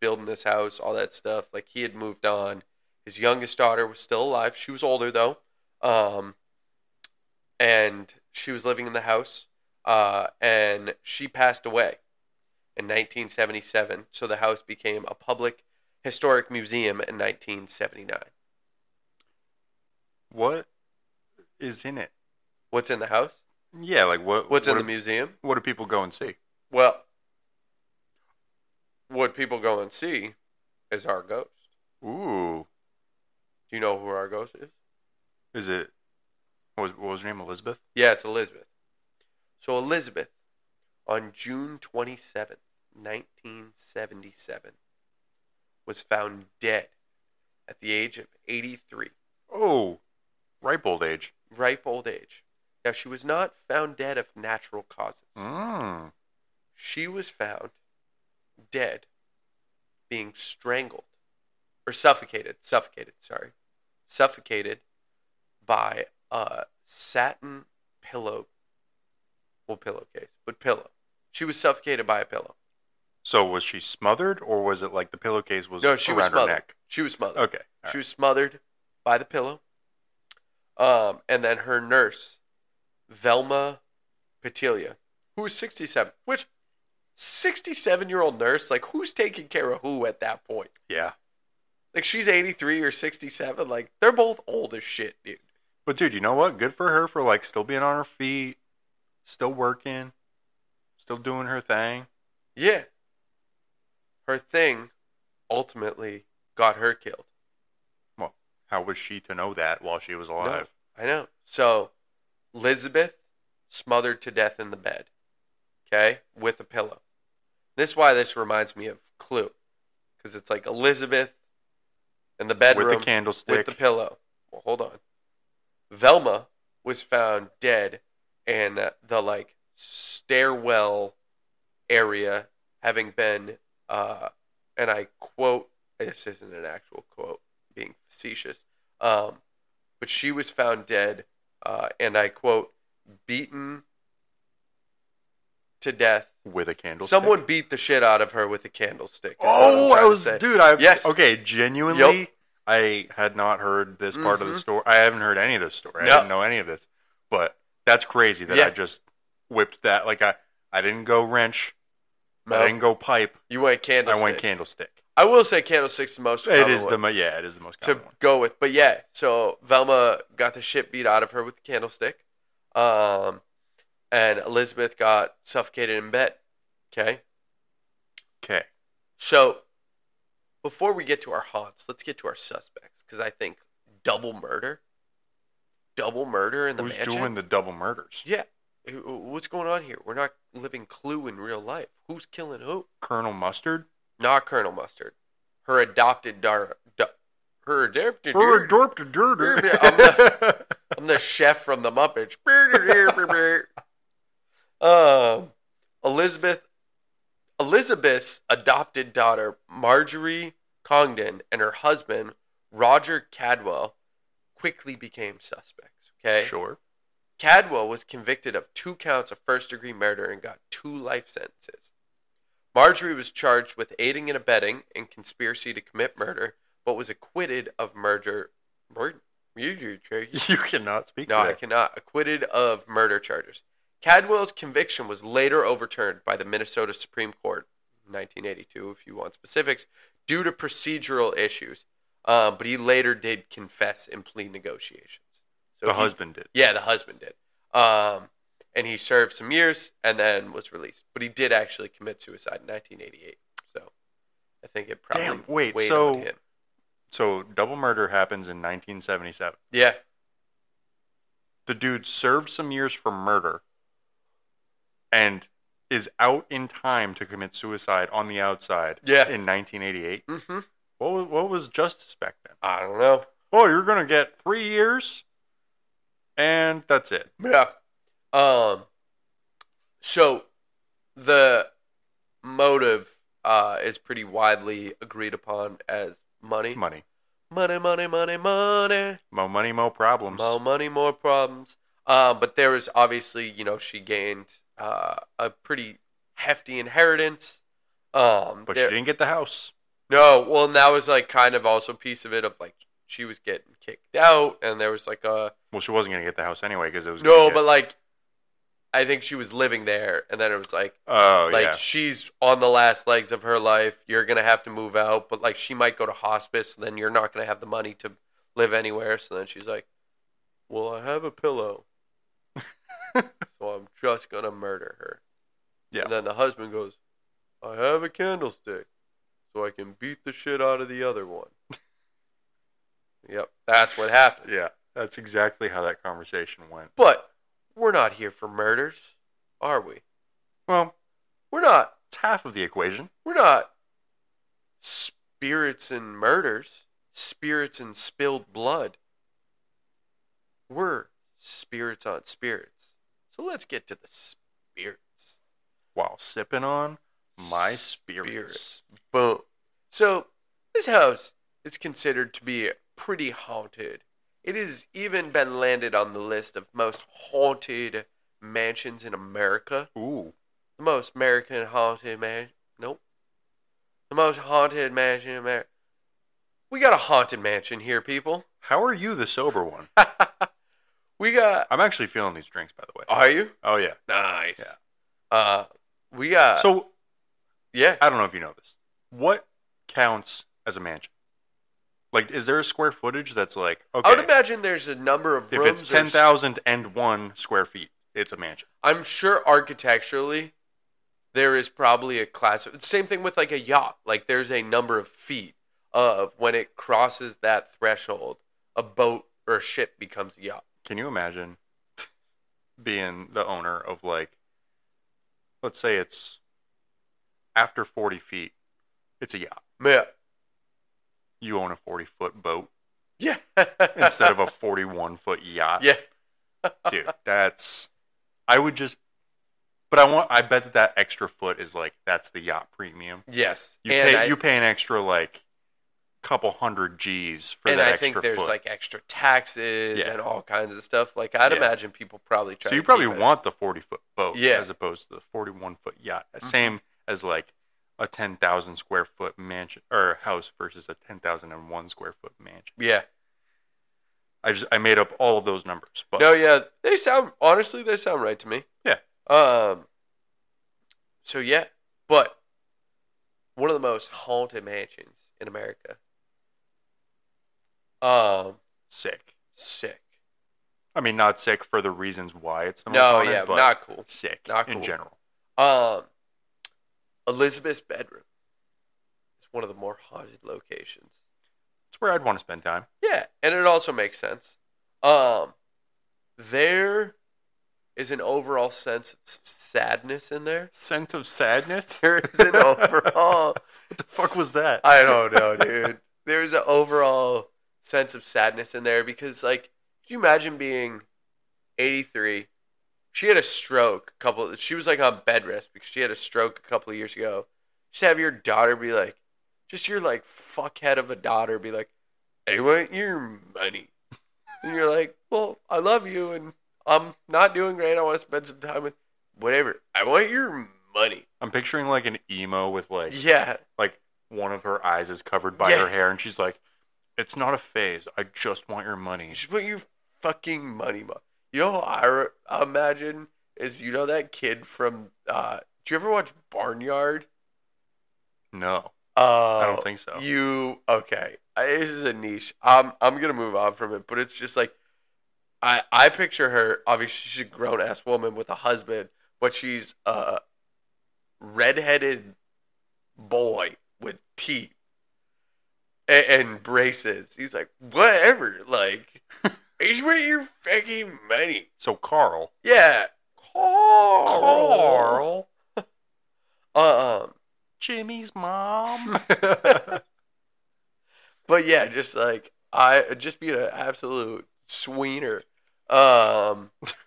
B: building this house, all that stuff. Like, he had moved on. His youngest daughter was still alive. She was older, though. Um, and she was living in the house. Uh, and she passed away in nineteen seventy-seven. So the house became a public historic museum in nineteen seventy-nine.
A: What is in it?
B: What's in the house?
A: Yeah, like what?
B: What's
A: what
B: in
A: do,
B: the museum?
A: What do people go and see?
B: Well, what people go and see is our ghost.
A: Ooh.
B: Do you know who our ghost is?
A: Is it, what was, what was her name, Elizabeth?
B: Yeah, it's Elizabeth. So Elizabeth, on June twenty-seventh, nineteen seventy-seven, was found dead at the age of eighty-three.
A: Oh, ripe old age.
B: Ripe old age. Now, she was not found dead of natural causes.
A: Mm.
B: She was found dead, being strangled, or suffocated, suffocated, sorry, suffocated by a satin pillow, well, pillowcase, but pillow. She was suffocated by a pillow.
A: So was she smothered, or was it like the pillowcase was
B: No, she
A: around
B: was
A: her
B: smothered.
A: neck?
B: She was smothered.
A: Okay.
B: She
A: Right.
B: was smothered by the pillow. Um, and then her nurse, Velma Petilia, who was sixty-seven, which sixty-seven-year-old nurse, like, who's taking care of who at that point?
A: Yeah.
B: Like, she's eighty-three or sixty-seven. Like, they're both old as shit, dude.
A: But dude, you know what? Good for her for like still being on her feet, still working, still doing her thing.
B: Yeah. Her thing ultimately got her killed.
A: Well, how was she to know that while she was alive?
B: No, I know. So, Elizabeth smothered to death in the bed, okay, with a pillow. This is why this reminds me of Clue, because it's like Elizabeth in the bedroom
A: With the candlestick.
B: with the pillow. Well, hold on. Velma was found dead in uh, the like stairwell area, having been, uh, and I quote, this isn't an actual quote, being facetious, um, but she was found dead, uh, and I quote, beaten to death.
A: With a candlestick.
B: Someone beat the shit out of her with a candlestick. is what I'm
A: Oh,
B: trying
A: I
B: to
A: was,
B: say.
A: dude. I
B: Yes.
A: Okay, genuinely,
B: Yep.
A: I had not heard this part of the
B: Mhm.
A: story. I haven't heard any of this story. I
B: Yep.
A: didn't know any of this. But that's crazy that
B: Yeah.
A: I just whipped that. Like I, I didn't go wrench.
B: No.
A: I didn't go pipe.
B: You went candlestick.
A: I went candlestick.
B: I will say candlestick's the most
A: It
B: common
A: is
B: one
A: the mo- yeah, it is the most
B: to
A: common one.
B: go with. But yeah, so Velma got the shit beat out of her with the candlestick. Um, and Elizabeth got suffocated in bed. Okay?
A: Okay.
B: So, before we get to our haunts, let's get to our suspects. Because I think double murder? Double murder in the
A: Who's
B: mansion?
A: doing the double murders?
B: Yeah. What's going on here? We're not living Clue in real life. Who's killing who?
A: Colonel Mustard?
B: Not Colonel Mustard. Her adopted daughter. Da- her adopted
A: Or
B: daughter.
A: Dorp to
B: I'm the, I'm the chef from the Muppets. um, Elizabeth, Elizabeth's adopted daughter, Marjorie Congdon, and her husband, Roger Cadwell, quickly became suspects. Okay?
A: Sure.
B: Cadwell was convicted of two counts of first-degree murder and got two life sentences. Marjorie was charged with aiding and abetting and conspiracy to commit murder, but was acquitted of murder. murder
A: You cannot speak
B: no,
A: to
B: I
A: that.
B: cannot. Acquitted of murder charges. Cadwell's conviction was later overturned by the Minnesota Supreme Court in nineteen eighty-two, if you want specifics, due to procedural issues. Um, but he later did confess in plea negotiations. So
A: The
B: he-
A: husband did.
B: Yeah, the husband did. Um, and he served some years and then was released. But he did actually commit suicide in nineteen eighty-eight. So I think it probably
A: Damn, wait,
B: weighed
A: so-
B: on him.
A: So double murder happens in nineteen seventy-seven.
B: Yeah.
A: The dude served some years for murder and is out in time to commit suicide on the outside
B: Yeah.
A: in nineteen eighty-eight.
B: Mm-hmm.
A: What was, what was justice back then?
B: I don't know.
A: Oh, you're going to get three years and that's it.
B: Yeah. Um. So the motive uh, is pretty widely agreed upon as money.
A: Money.
B: Money, money, money, money.
A: Mo money, mo problems.
B: More money, more problems. Um, but there was obviously, you know, she gained uh, a pretty hefty inheritance. Um,
A: but
B: there-
A: she didn't get the house.
B: No, well, and that was like kind of also a piece of it of like she was getting kicked out, and there was like a
A: Well, she wasn't gonna get the house anyway because it was
B: no,
A: gonna get...
B: but like I think she was living there, and then it was like
A: oh
B: like
A: yeah,
B: she's on the last legs of her life. You're gonna have to move out, but like she might go to hospice, and then you're not gonna have the money to live anywhere. So then she's like, "Well, I have a pillow, so I'm just gonna murder her."
A: yeah.
B: And then the husband goes, "I have a candlestick, so I can beat the shit out of the other one." Yep, that's what happened.
A: Yeah, that's exactly how that conversation went.
B: But we're not here for murders, are we?
A: Well,
B: We're not.
A: it's half of the equation.
B: We're not spirits and murders, spirits and spilled blood. We're spirits on spirits. So let's get to the spirits.
A: While sipping on my spirits.
B: Spirits. Boom. So this house is considered to be pretty haunted. It has even been landed on the list of most haunted mansions in America.
A: Ooh.
B: The most American haunted man. Nope. The most haunted mansion in America. We got a haunted mansion here, people.
A: How are you the sober one?
B: We got.
A: I'm actually feeling these drinks, by the way.
B: Are you?
A: Oh, yeah.
B: Nice.
A: Yeah.
B: Uh, we got.
A: So,
B: yeah.
A: I don't know if you know this. What counts as a mansion? Like, is there a square footage that's like, okay,
B: I would imagine there's a number of
A: if
B: rooms.
A: it's ten thousand one square feet, it's a mansion.
B: I'm sure architecturally, there is probably a class. Same thing with like a yacht. Like there's a number of feet of when it crosses that threshold, a boat or a ship becomes a yacht.
A: Can you imagine being the owner of like, let's say it's after forty feet, it's a yacht.
B: Yeah.
A: You own a forty foot boat
B: Yeah.
A: instead of a forty-one foot yacht.
B: Yeah.
A: Dude, that's, I would just, but I want, I bet that that extra foot is like, that's the yacht premium.
B: Yes.
A: You
B: and
A: pay,
B: I,
A: you pay an extra like couple hundred G's for
B: and
A: that
B: I
A: extra
B: think there's
A: foot.
B: like extra taxes
A: Yeah.
B: and all kinds of stuff. Like I'd
A: Yeah.
B: imagine people probably try
A: So you
B: to
A: probably
B: keep it.
A: want the forty foot boat
B: Yeah.
A: as opposed to the forty-one foot yacht.
B: Mm-hmm.
A: Same as like a ten thousand square foot mansion or house versus a ten thousand one square foot mansion.
B: Yeah.
A: I just I made up all of those numbers. But
B: No, yeah. They sound, honestly, they sound right to me.
A: Yeah.
B: Um. So, yeah. But one of the most haunted mansions in America. Um.
A: sick.
B: Sick.
A: I mean, not sick for the reasons why it's the most
B: No,
A: haunted,
B: yeah,
A: but
B: not cool.
A: sick
B: Not
A: in
B: cool.
A: general.
B: Um. Elizabeth's bedroom. It's one of the more haunted locations.
A: It's where I'd want to spend time.
B: Yeah, and it also makes sense. Um, there is an overall sense of sadness in there.
A: Sense of sadness?
B: There is an overall.
A: What the fuck was that?
B: I don't know, dude. There's an overall sense of sadness in there because, like, could you imagine being eighty-three? She had a stroke a couple. She was like on bed rest because she had a stroke a couple of years ago. Just have your daughter be like, just your like fuckhead of a daughter be like, "I want your money," and you're like, "Well, I love you and I'm not doing great. I want to spend some time with whatever. I want your money."
A: I'm picturing like an emo with like
B: Yeah,
A: like one of her eyes is covered by
B: Yeah.
A: her hair, and she's like, "It's not a phase. I just want your money."
B: just want your fucking money, mo. You know what I re- imagine is, you know that kid from, uh, do you ever watch Barnyard?
A: No,
B: Uh,
A: I don't think so.
B: You, okay. I- This is a niche. I'm, I'm going to move on from it, but it's just like, I, I picture her, obviously she's a grown-ass woman with a husband, but she's a redheaded boy with teeth and, and braces. He's like, whatever, like, I just want your fucking money.
A: So Carl,
B: Yeah. Carl.
A: Carl,
B: Um,
A: Jimmy's mom.
B: but yeah, just like I just being an absolute sweener. Um,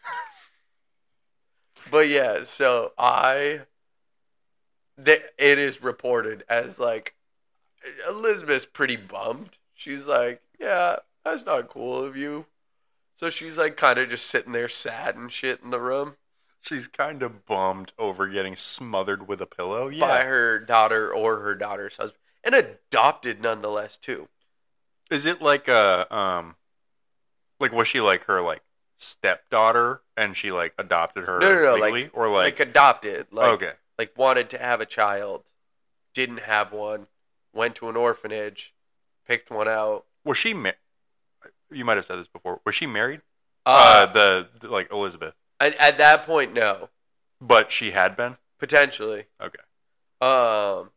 B: but yeah, so I, th- it is reported as like Elizabeth's pretty bummed. She's like, yeah, that's not cool of you. So she's like kind of just sitting there sad and shit in the room
A: She's kind of bummed over getting smothered with a pillow.
B: by
A: Yeah,
B: her daughter or her daughter's husband. and adopted nonetheless too.
A: Is it like a um, like was she like her like stepdaughter and she like adopted her
B: No, no, no,
A: legally,
B: like,
A: or
B: like
A: like,
B: adopted, like
A: okay,
B: like wanted to have a child, didn't have one, went to an orphanage, picked one out.
A: was she married? You might have said this before. Was she married?
B: Uh,
A: Uh, the, the like Elizabeth,
B: at, at that point, no,
A: but she had been.
B: potentially.
A: Okay.
B: Um.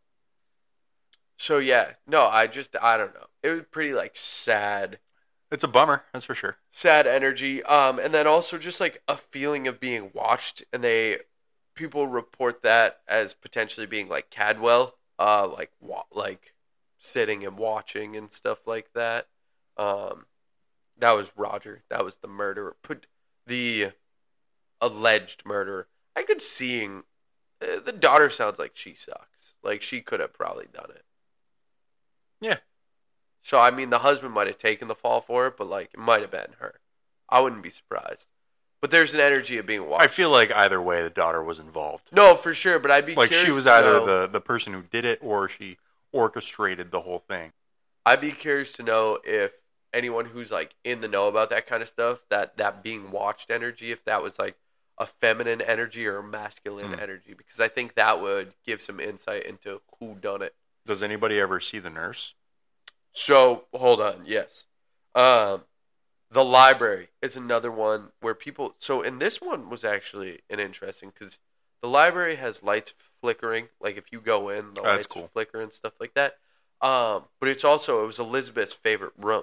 B: So yeah, no, I just I don't know. It was pretty like sad,
A: It's a bummer, that's for sure.
B: sad energy. Um, and then also just like a feeling of being watched, and they people report that as potentially being like Cadwell, uh, like wa- like sitting and watching and stuff like that. Um, that was Roger. That was the murderer. Put the alleged murderer. I could seeing uh, the daughter sounds like she sucks. Like she could have probably done it.
A: Yeah.
B: So I mean, the husband might have taken the fall for it, but like it might have been her. I wouldn't be surprised. But there's an energy of being watched.
A: I feel like either way, the daughter was involved.
B: No, for sure. But I'd be
A: Like
B: curious
A: she was
B: to
A: either
B: know,
A: the the person who did it or she orchestrated the whole thing.
B: I'd be curious to know if anyone who's like in the know about that kind of stuff, that that being watched energy, if that was like a feminine energy or a masculine
A: Hmm.
B: energy, because I think that would give some insight into who done it.
A: Does anybody ever see the nurse?
B: So hold on, yes. Um, the library is another one where people. So in this one was actually an interesting because the library has lights flickering. Like if you go in, the
A: Oh, that's
B: lights
A: cool.
B: flicker and stuff like that. Um, but it's also it was Elizabeth's favorite room,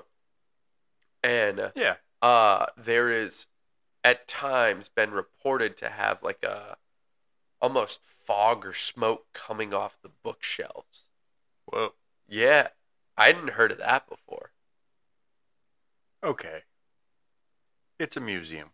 B: and uh,
A: Yeah.
B: uh, there is at times been reported to have like a almost fog or smoke coming off the bookshelves.
A: Whoa.
B: Yeah, I hadn't heard of that before.
A: Okay. It's a museum.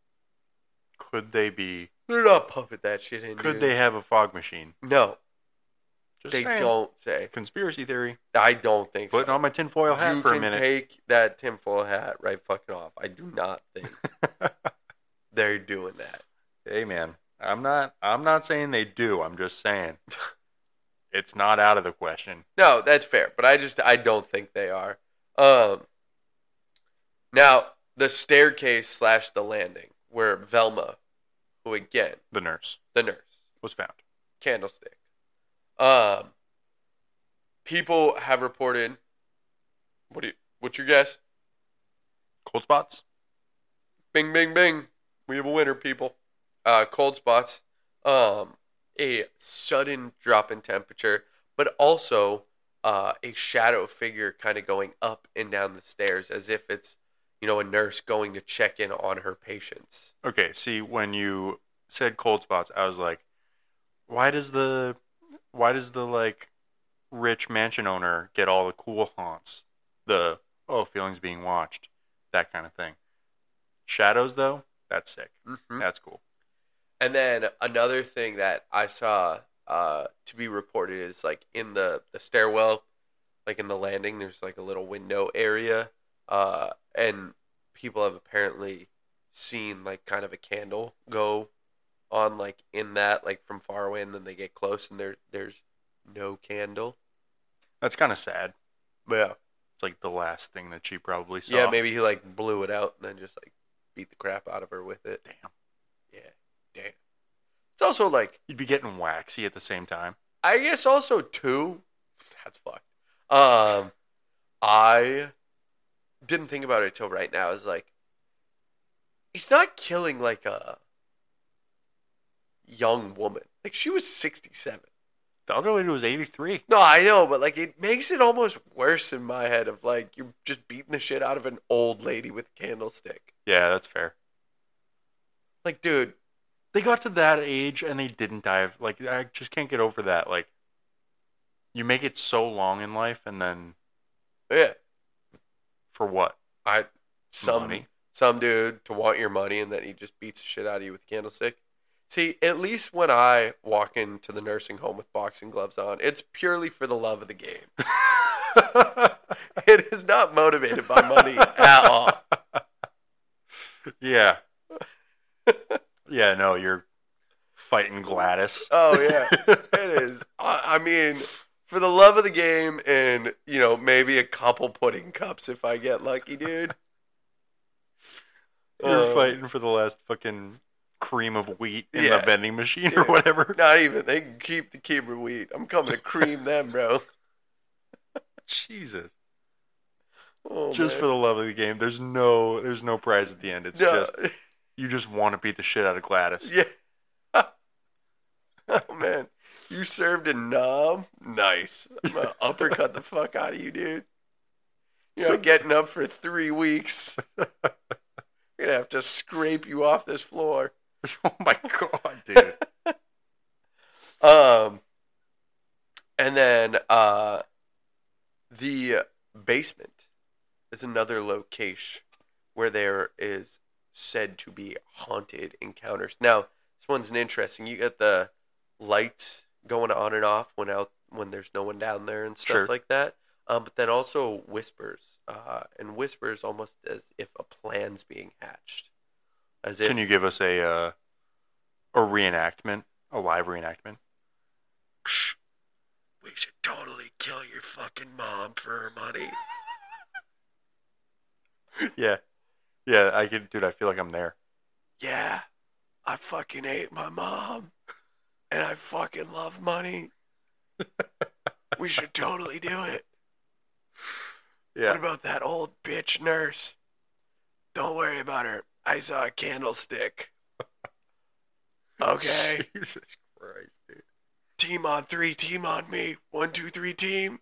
A: Could they be?
B: They're not pumping that shit in.
A: Could
B: dude.
A: they have a fog machine?
B: No,
A: Just
B: they
A: saying.
B: don't say.
A: Conspiracy theory.
B: I don't think
A: Putting
B: so.
A: on my tinfoil hat
B: you
A: for a
B: can
A: minute.
B: take that tinfoil hat right fucking off. I do not think they're doing that.
A: Hey man, I'm not. I'm not saying they do. I'm just saying it's not out of the question.
B: No, that's fair, but I just I don't think they are. Um, now the staircase slash the landing where Velma, who again
A: The nurse
B: the nurse,
A: was found.
B: candlestick. Um, people have reported. What do you? What's your guess?
A: Cold spots.
B: Bing, bing, bing. We have a winner, people. Uh, cold spots. Um, a sudden drop in temperature, but also uh, a shadow figure kind of going up and down the stairs as if it's, you know, a nurse going to check in on her patients.
A: Okay. See, when you said cold spots, I was like, why does the, why does the like rich mansion owner get all the cool haunts? The oh, feelings being watched, that kind of thing. Shadows though, that's sick.
B: Mm-hmm.
A: That's cool.
B: And then another thing that I saw uh, to be reported is like in the, the stairwell, like in the landing, there's like a little window area. Uh, and people have apparently seen like kind of a candle go on like in that, like from far away, and then they get close and there there's no candle.
A: That's kind of sad.
B: Yeah.
A: It's like the last thing that she probably saw.
B: Yeah, maybe he like blew it out and then just like beat the crap out of her with it.
A: Damn.
B: Yeah. Damn. It's also like,
A: You'd be getting waxy at the same time.
B: I guess also too, that's fucked. Um, I didn't think about it till right now. It's like, he's not killing like a young woman. Like she was sixty-seven.
A: The other lady was eighty-three.
B: No, I know, but like it makes it almost worse in my head of like you're just beating the shit out of an old lady with a candlestick.
A: Yeah, that's fair.
B: Like, dude,
A: They got to that age and they didn't die. Of, like, I just can't get over that. Like, you make it so long in life and then
B: yeah,
A: for what?
B: I some
A: Money.
B: some dude to want your money and then he just beats the shit out of you with a candlestick. See, at least when I walk into the nursing home with boxing gloves on, it's purely for the love of the game. It is not motivated by money at all.
A: Yeah. Yeah, no, you're fighting Gladys.
B: Oh yeah, it is. I, I mean, For the love of the game and, you know, maybe a couple pudding cups if I get lucky, dude.
A: You're
B: Uh,
A: fighting for the last fucking cream of wheat in
B: Yeah.
A: the vending machine
B: Yeah.
A: or whatever.
B: Not even. They can keep the cream of wheat. I'm coming to cream them, bro.
A: Jesus.
B: Oh,
A: Just
B: man.
A: for the love of the game. There's no there's no prize at the end. It's
B: No.
A: just you just want to beat the shit out of Gladys.
B: Yeah. Oh, man. You served a nom? Nice. I'm going to uppercut the fuck out of you, dude. You're not getting up for three weeks. You're going to have to scrape you off this floor.
A: Oh my god, dude.
B: Um, and then uh, the basement is another location where there is said to be haunted encounters. Now, this one's an interesting. You got the lights going on and off when out when there's no one down there and stuff
A: Sure.
B: like that. Um, but then also whispers, uh, and whispers almost as if a plan's being hatched. As if
A: Can you give us a uh, a reenactment, a live reenactment?
B: Psh, we should totally kill your fucking mom for her money.
A: Yeah, yeah. I could, dude. I feel like I'm there.
B: Yeah, I fucking hate my mom, and I fucking love money. We should totally do it.
A: Yeah.
B: What about that old bitch nurse? Don't worry about her. I saw a candlestick. Okay.
A: Jesus Christ, dude.
B: Team on three, team on me. One, two, three, team.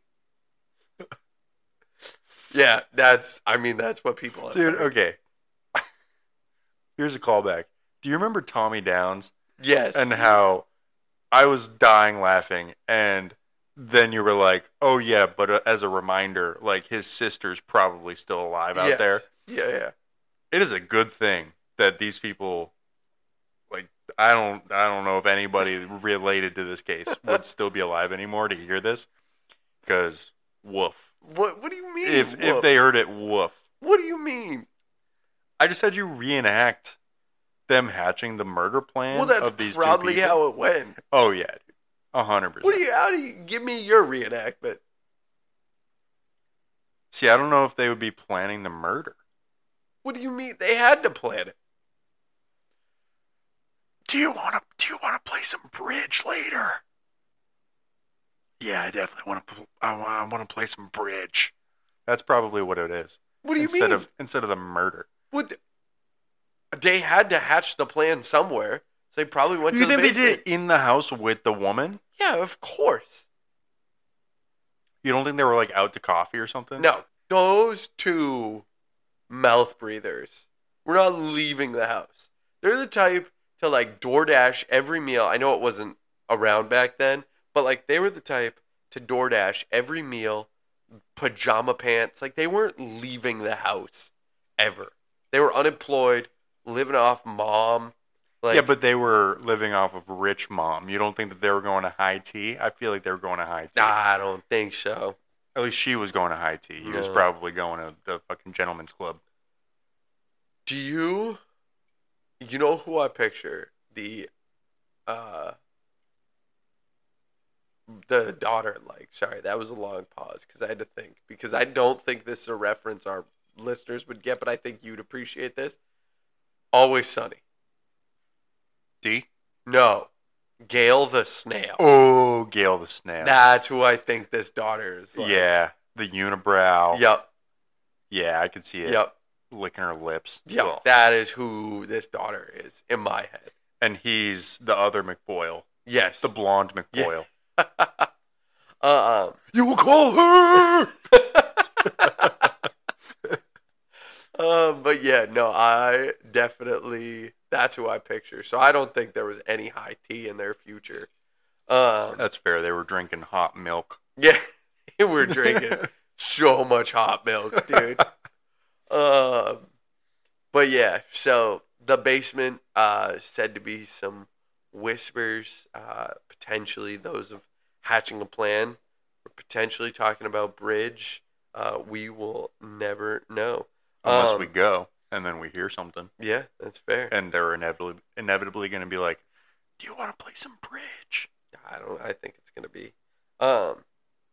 B: Yeah, that's, I mean, that's what people have
A: Dude,
B: heard.
A: okay. Here's a callback. Do you remember Tommy Downs
B: Yes.
A: and how I was dying laughing, and then you were like, "Oh yeah, but uh, as a reminder, like his sister's probably still alive out
B: Yes.
A: there."
B: Yeah, yeah.
A: It is a good thing that these people, like, I don't, I don't know if anybody related to this case would still be alive anymore to hear this, because woof.
B: What What do you mean?
A: If if
B: woof?
A: they heard it, woof.
B: What do you mean?
A: I just had you reenact them hatching the murder plan
B: Well, that's
A: of these
B: probably
A: two people.
B: how it went.
A: Oh yeah, dude. A hundred percent.
B: What do you? How do you give me your reenactment?
A: See, I don't know if they would be planning the murder.
B: What do you mean? They had to plan it.
A: Do you want to? Do you want to play some bridge later? Yeah, I definitely want to. I want. I want to play some bridge. That's probably what it is.
B: What do you
A: instead
B: mean?
A: of instead of the murder?
B: What? The, they had to hatch the plan somewhere, so they probably went
A: You
B: to the
A: think they
B: basement.
A: did it in the house with the woman?
B: Yeah, of course.
A: You don't think they were like out to coffee or something?
B: No, those two mouth breathers were not leaving the house. They're the type to like DoorDash every meal. I know it wasn't around back then, but like they were the type to DoorDash every meal, pajama pants. Like they weren't leaving the house ever. They were unemployed, living off mom. Like,
A: yeah, but they were living off of rich mom. You don't think that they were going to high tea? I feel like they were going to high tea.
B: I don't think so.
A: At least she was going to high tea. He was
B: No.
A: probably going to the fucking gentleman's club.
B: Do you, you know who I picture? The, uh, the daughter, like, sorry, that was a long pause because I had to think. Because I don't think this is a reference our listeners would get, but I think you'd appreciate this. Always Sunny.
A: D?
B: No. Gail the Snail.
A: Oh, Gail the Snail.
B: That's who I think this daughter is. Like.
A: Yeah, the unibrow.
B: Yep.
A: Yeah, I could see it.
B: Yep.
A: Licking her lips.
B: Yep.
A: Ugh.
B: That is who this daughter is in my head.
A: And he's the other McBoyle.
B: Yes.
A: The blonde McBoyle.
B: uh-uh.
A: You will call her!
B: uh, but yeah, no, I definitely, that's who I picture. So I don't think there was any high tea in their future. Um,
A: That's fair. They were drinking hot milk.
B: yeah, they were drinking so much hot milk, dude. Um, but yeah, so the basement uh, said to be some whispers, uh, potentially those of hatching a plan, or potentially talking about bridge. Uh, we will never know.
A: Unless
B: Um,
A: we go and then we hear something.
B: Yeah, that's fair.
A: And they're inevitably, inevitably going to be like, do you want to play some bridge?
B: I don't. I think it's gonna be. Um,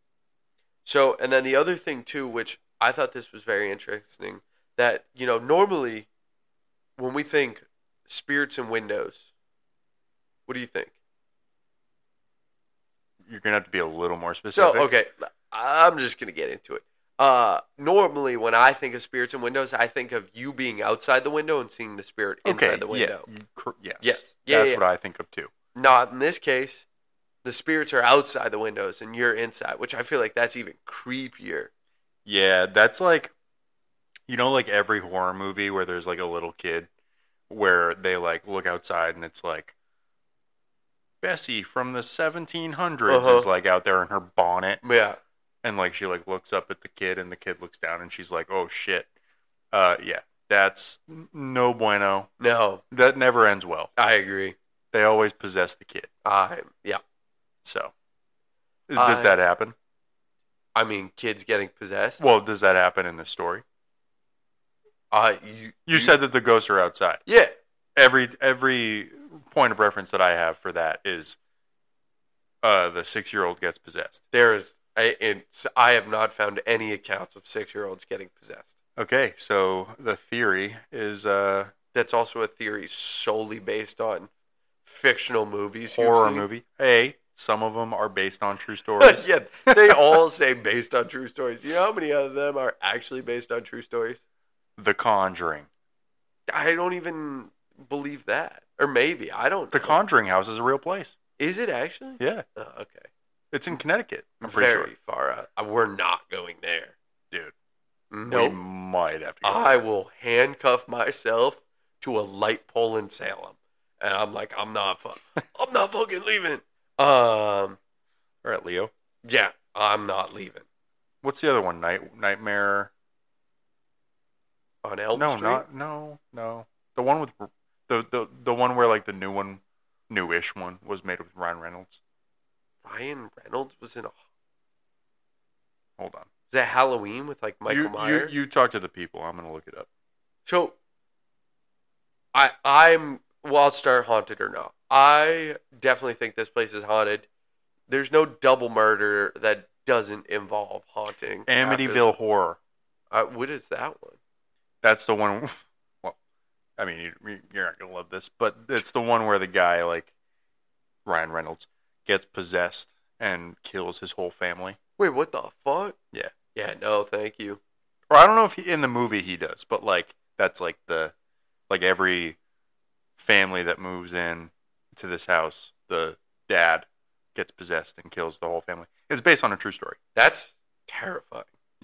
B: So, and then the other thing too, which I thought this was very interesting, that, you know, normally when we think spirits and windows, what do you think?
A: You're going to have to be a little more specific.
B: So, okay, I'm just going to get into it. Uh, normally, when I think of spirits and windows, I think of you being outside the window and seeing the spirit inside
A: okay,
B: the window.
A: Yeah, cor- yes.
B: Yes. Yeah,
A: That's
B: yeah.
A: what I think of too.
B: Not in this case. The spirits are outside the windows and you're inside, which I feel like that's even creepier.
A: Yeah, that's like, you know, like every horror movie where there's like a little kid where they like look outside and it's like Bessie from the seventeen hundreds
B: Uh-huh.
A: is like out there in her bonnet.
B: Yeah.
A: And like she like looks up at the kid and the kid looks down and she's like, oh shit. Uh, yeah, that's no bueno.
B: No,
A: That never ends well.
B: I agree.
A: They always possess the kid.
B: I yeah.
A: So, does
B: I-
A: that happen?
B: I mean, kids getting possessed.
A: Well, does that happen in this story?
B: uh, you,
A: You said that the ghosts are outside.
B: yeah.
A: Every every point of reference that I have for that is uh, the six-year-old gets possessed.
B: There is. I, and I have not found any accounts of six-year-olds getting possessed.
A: Okay, so the theory is uh,
B: That's also a theory solely based on fictional movies. you've
A: horror
B: seen.
A: movie. A, some of them are based on true stories.
B: Yeah, they all say based on true stories. You know how many of them are actually based on true stories?
A: The Conjuring.
B: I don't even believe that. Or maybe. I don't
A: The
B: know.
A: Conjuring house is a real place.
B: Is it actually?
A: Yeah,
B: Oh, okay.
A: it's in Connecticut. I'm pretty
B: Very
A: sure.
B: far out. Uh, We're not going there.
A: Dude, we
B: Nope.
A: might have to go.
B: I will handcuff myself to a light pole in Salem. And I'm like, I'm not fu- I'm not fucking leaving. Um,
A: All right, Leo.
B: yeah, I'm not leaving.
A: What's the other one? Night Nightmare.
B: On Elm
A: no,
B: Street?
A: not no, no. The one with the, the the one where like the new one, newish one was made with Ryan Reynolds.
B: Ryan Reynolds was in a...
A: Hold on.
B: Is that Halloween with like Michael
A: you,
B: Myers?
A: You you talk to the people. I'm gonna look it up.
B: So, I I'm well. I'll start haunted or not. I definitely think this place is haunted. There's no double murder that doesn't involve haunting.
A: Amityville Horror.
B: Uh, what is that one?
A: That's the one. Well, I mean, you, you're not gonna love this, but it's the one where the guy, like Ryan Reynolds, gets possessed and kills his whole family.
B: Wait, what the fuck?
A: Yeah.
B: Yeah, no, thank you.
A: Or I don't know if he, in the movie he does, but like that's like the like every family that moves in to this house, the dad gets possessed and kills the whole family. It's based on a true story.
B: That's terrifying.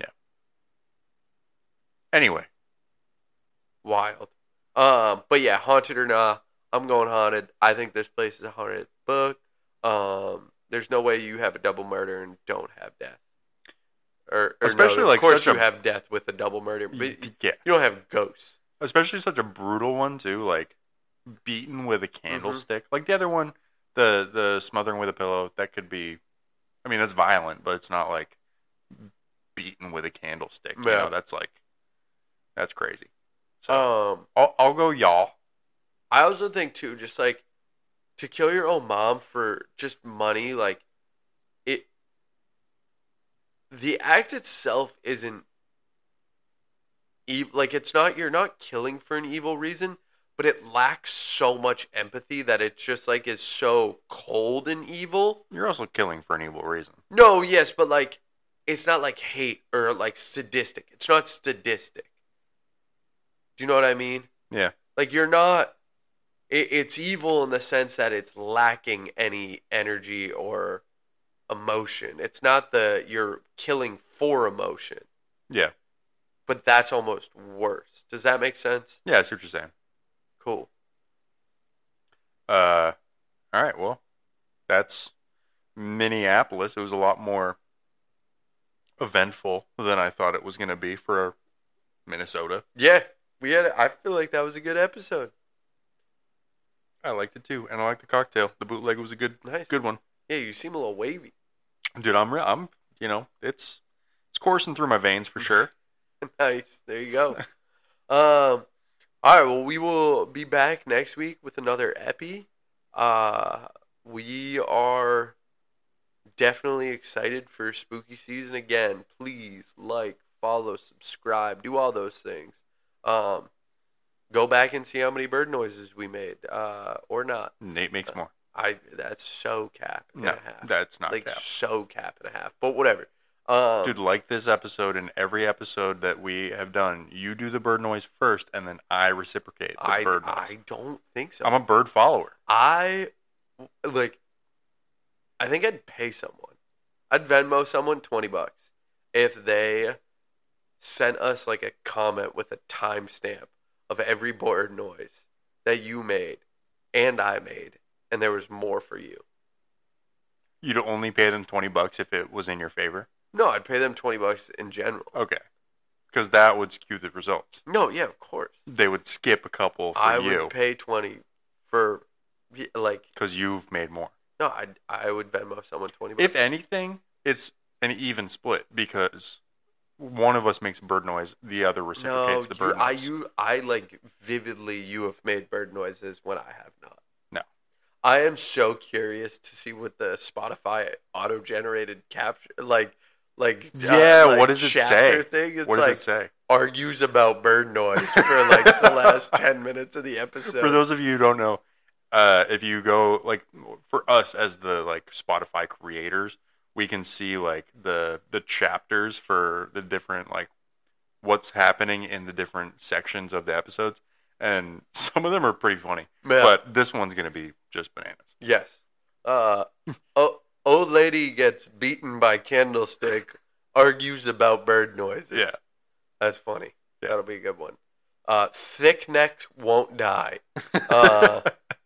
A: Anyway,
B: Wild. Um, but yeah, haunted or not, I'm going haunted. I think this place is a haunted book. Um, there's no way you have a double murder and don't have death. Or, or
A: Especially,
B: no,
A: like,
B: of course
A: such
B: you
A: a-
B: have death with a double murder, but
A: y- yeah,
B: you don't have ghosts.
A: especially such a brutal one too, like beaten with a candlestick. Like the other one, the the smothering with a pillow, that could be. I mean, that's violent, but it's not like beaten with a candlestick. You
B: Yeah.
A: know, that's like that's crazy. So
B: Um,
A: I'll, I'll go y'all.
B: I also think too, just like to kill your own mom for just money, like it. The act itself isn't ev- like it's not. You're not killing for an evil reason, but it lacks so much empathy that it just like is so cold and evil.
A: You're also killing for an evil reason.
B: No, yes, but like it's not like hate or like sadistic. It's not sadistic. Do you know what I mean?
A: Yeah.
B: Like you're not. It, it's evil in the sense that it's lacking any energy or emotion. It's not the you're killing for emotion,
A: Yeah.
B: but that's almost worse. Does that make sense?
A: Yeah, I see what you're saying.
B: Cool.
A: Uh, all right. Well, that's Minneapolis. It was a lot more eventful than I thought it was going to be for Minnesota.
B: Yeah, we had. I feel like that was a good episode.
A: I liked it too, and I liked the cocktail. The bootleg was a good,
B: Nice.
A: good one.
B: Yeah, you seem a little wavy.
A: Dude, I'm, re- I'm, you know, it's, it's coursing through my veins for sure.
B: Nice. There you go. um. All right. Well, we will be back next week with another epi. Uh, we are definitely excited for spooky season again. Please like, follow, subscribe, do all those things. Um, go back and see how many bird noises we made, uh, or not.
A: Nate makes more.
B: I that's so cap and
A: No,
B: a half.
A: that's not
B: like
A: cap.
B: so cap and a half. But whatever. Um,
A: Dude, like this episode and every episode that we have done, you do the bird noise first, and then I reciprocate the
B: I
A: bird noise.
B: I don't think so.
A: I'm a bird follower.
B: I like. I think I'd pay someone. I'd Venmo someone twenty bucks if they sent us like a comment with a timestamp of every bird noise that you made and I made, and there was more for you.
A: You'd only pay them twenty bucks if it was in your favor?
B: No, I'd pay them twenty bucks in general.
A: Okay. Because that would skew the results.
B: No, yeah, of course.
A: They would skip a couple for
B: I
A: you.
B: would pay twenty for, like...
A: Because you've made more.
B: No, I I would Venmo someone twenty bucks.
A: If anything, it's an even split because one of us makes bird noise, the other reciprocates
B: no,
A: the bird
B: you, I,
A: noise.
B: you, I, like, vividly, you have made bird noises when I have not.
A: No.
B: I am so curious to see what the Spotify auto-generated capture, like, like,
A: Yeah,
B: uh, like
A: what does it
B: chapter
A: say?
B: Thing. It's
A: What does
B: like,
A: it say?
B: argues about bird noise for, like, the last ten minutes of the episode.
A: For those of you who don't know, uh, if you go, like, for us as the, like, Spotify creators, we can see, like, the the chapters for the different, like, what's happening in the different sections of the episodes. And some of them are pretty funny.
B: Yeah.
A: But this one's going to be just bananas.
B: Yes. Uh, oh, old lady gets beaten by candlestick, argues about bird noises.
A: Yeah.
B: That's funny.
A: Yeah.
B: That'll be a good one. Uh, thick neck won't die. Uh,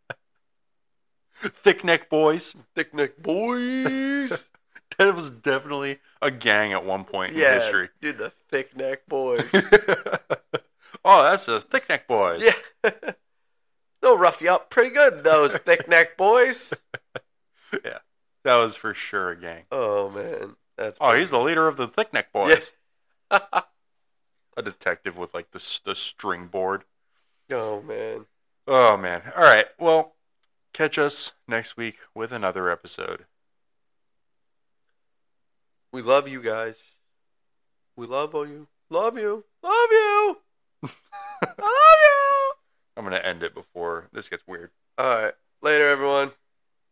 A: Thick neck boys.
B: thick neck boys.
A: That was definitely a gang at one point
B: Yeah,
A: in history.
B: dude, the thick neck boys.
A: Oh, that's a thick neck boys.
B: Yeah. They'll rough you up pretty good, those thick neck boys.
A: Yeah. That was for sure a gang.
B: Oh, man. That's
A: Oh, he's the leader of the thick neck boys.
B: Yes.
A: A detective with like the the string board.
B: Oh, man.
A: Oh man. All right. Well, catch us next week with another episode.
B: We love you guys. We love all you. Love you. Love you. Love you.
A: I'm gonna end it before this gets weird.
B: All right. Later, everyone.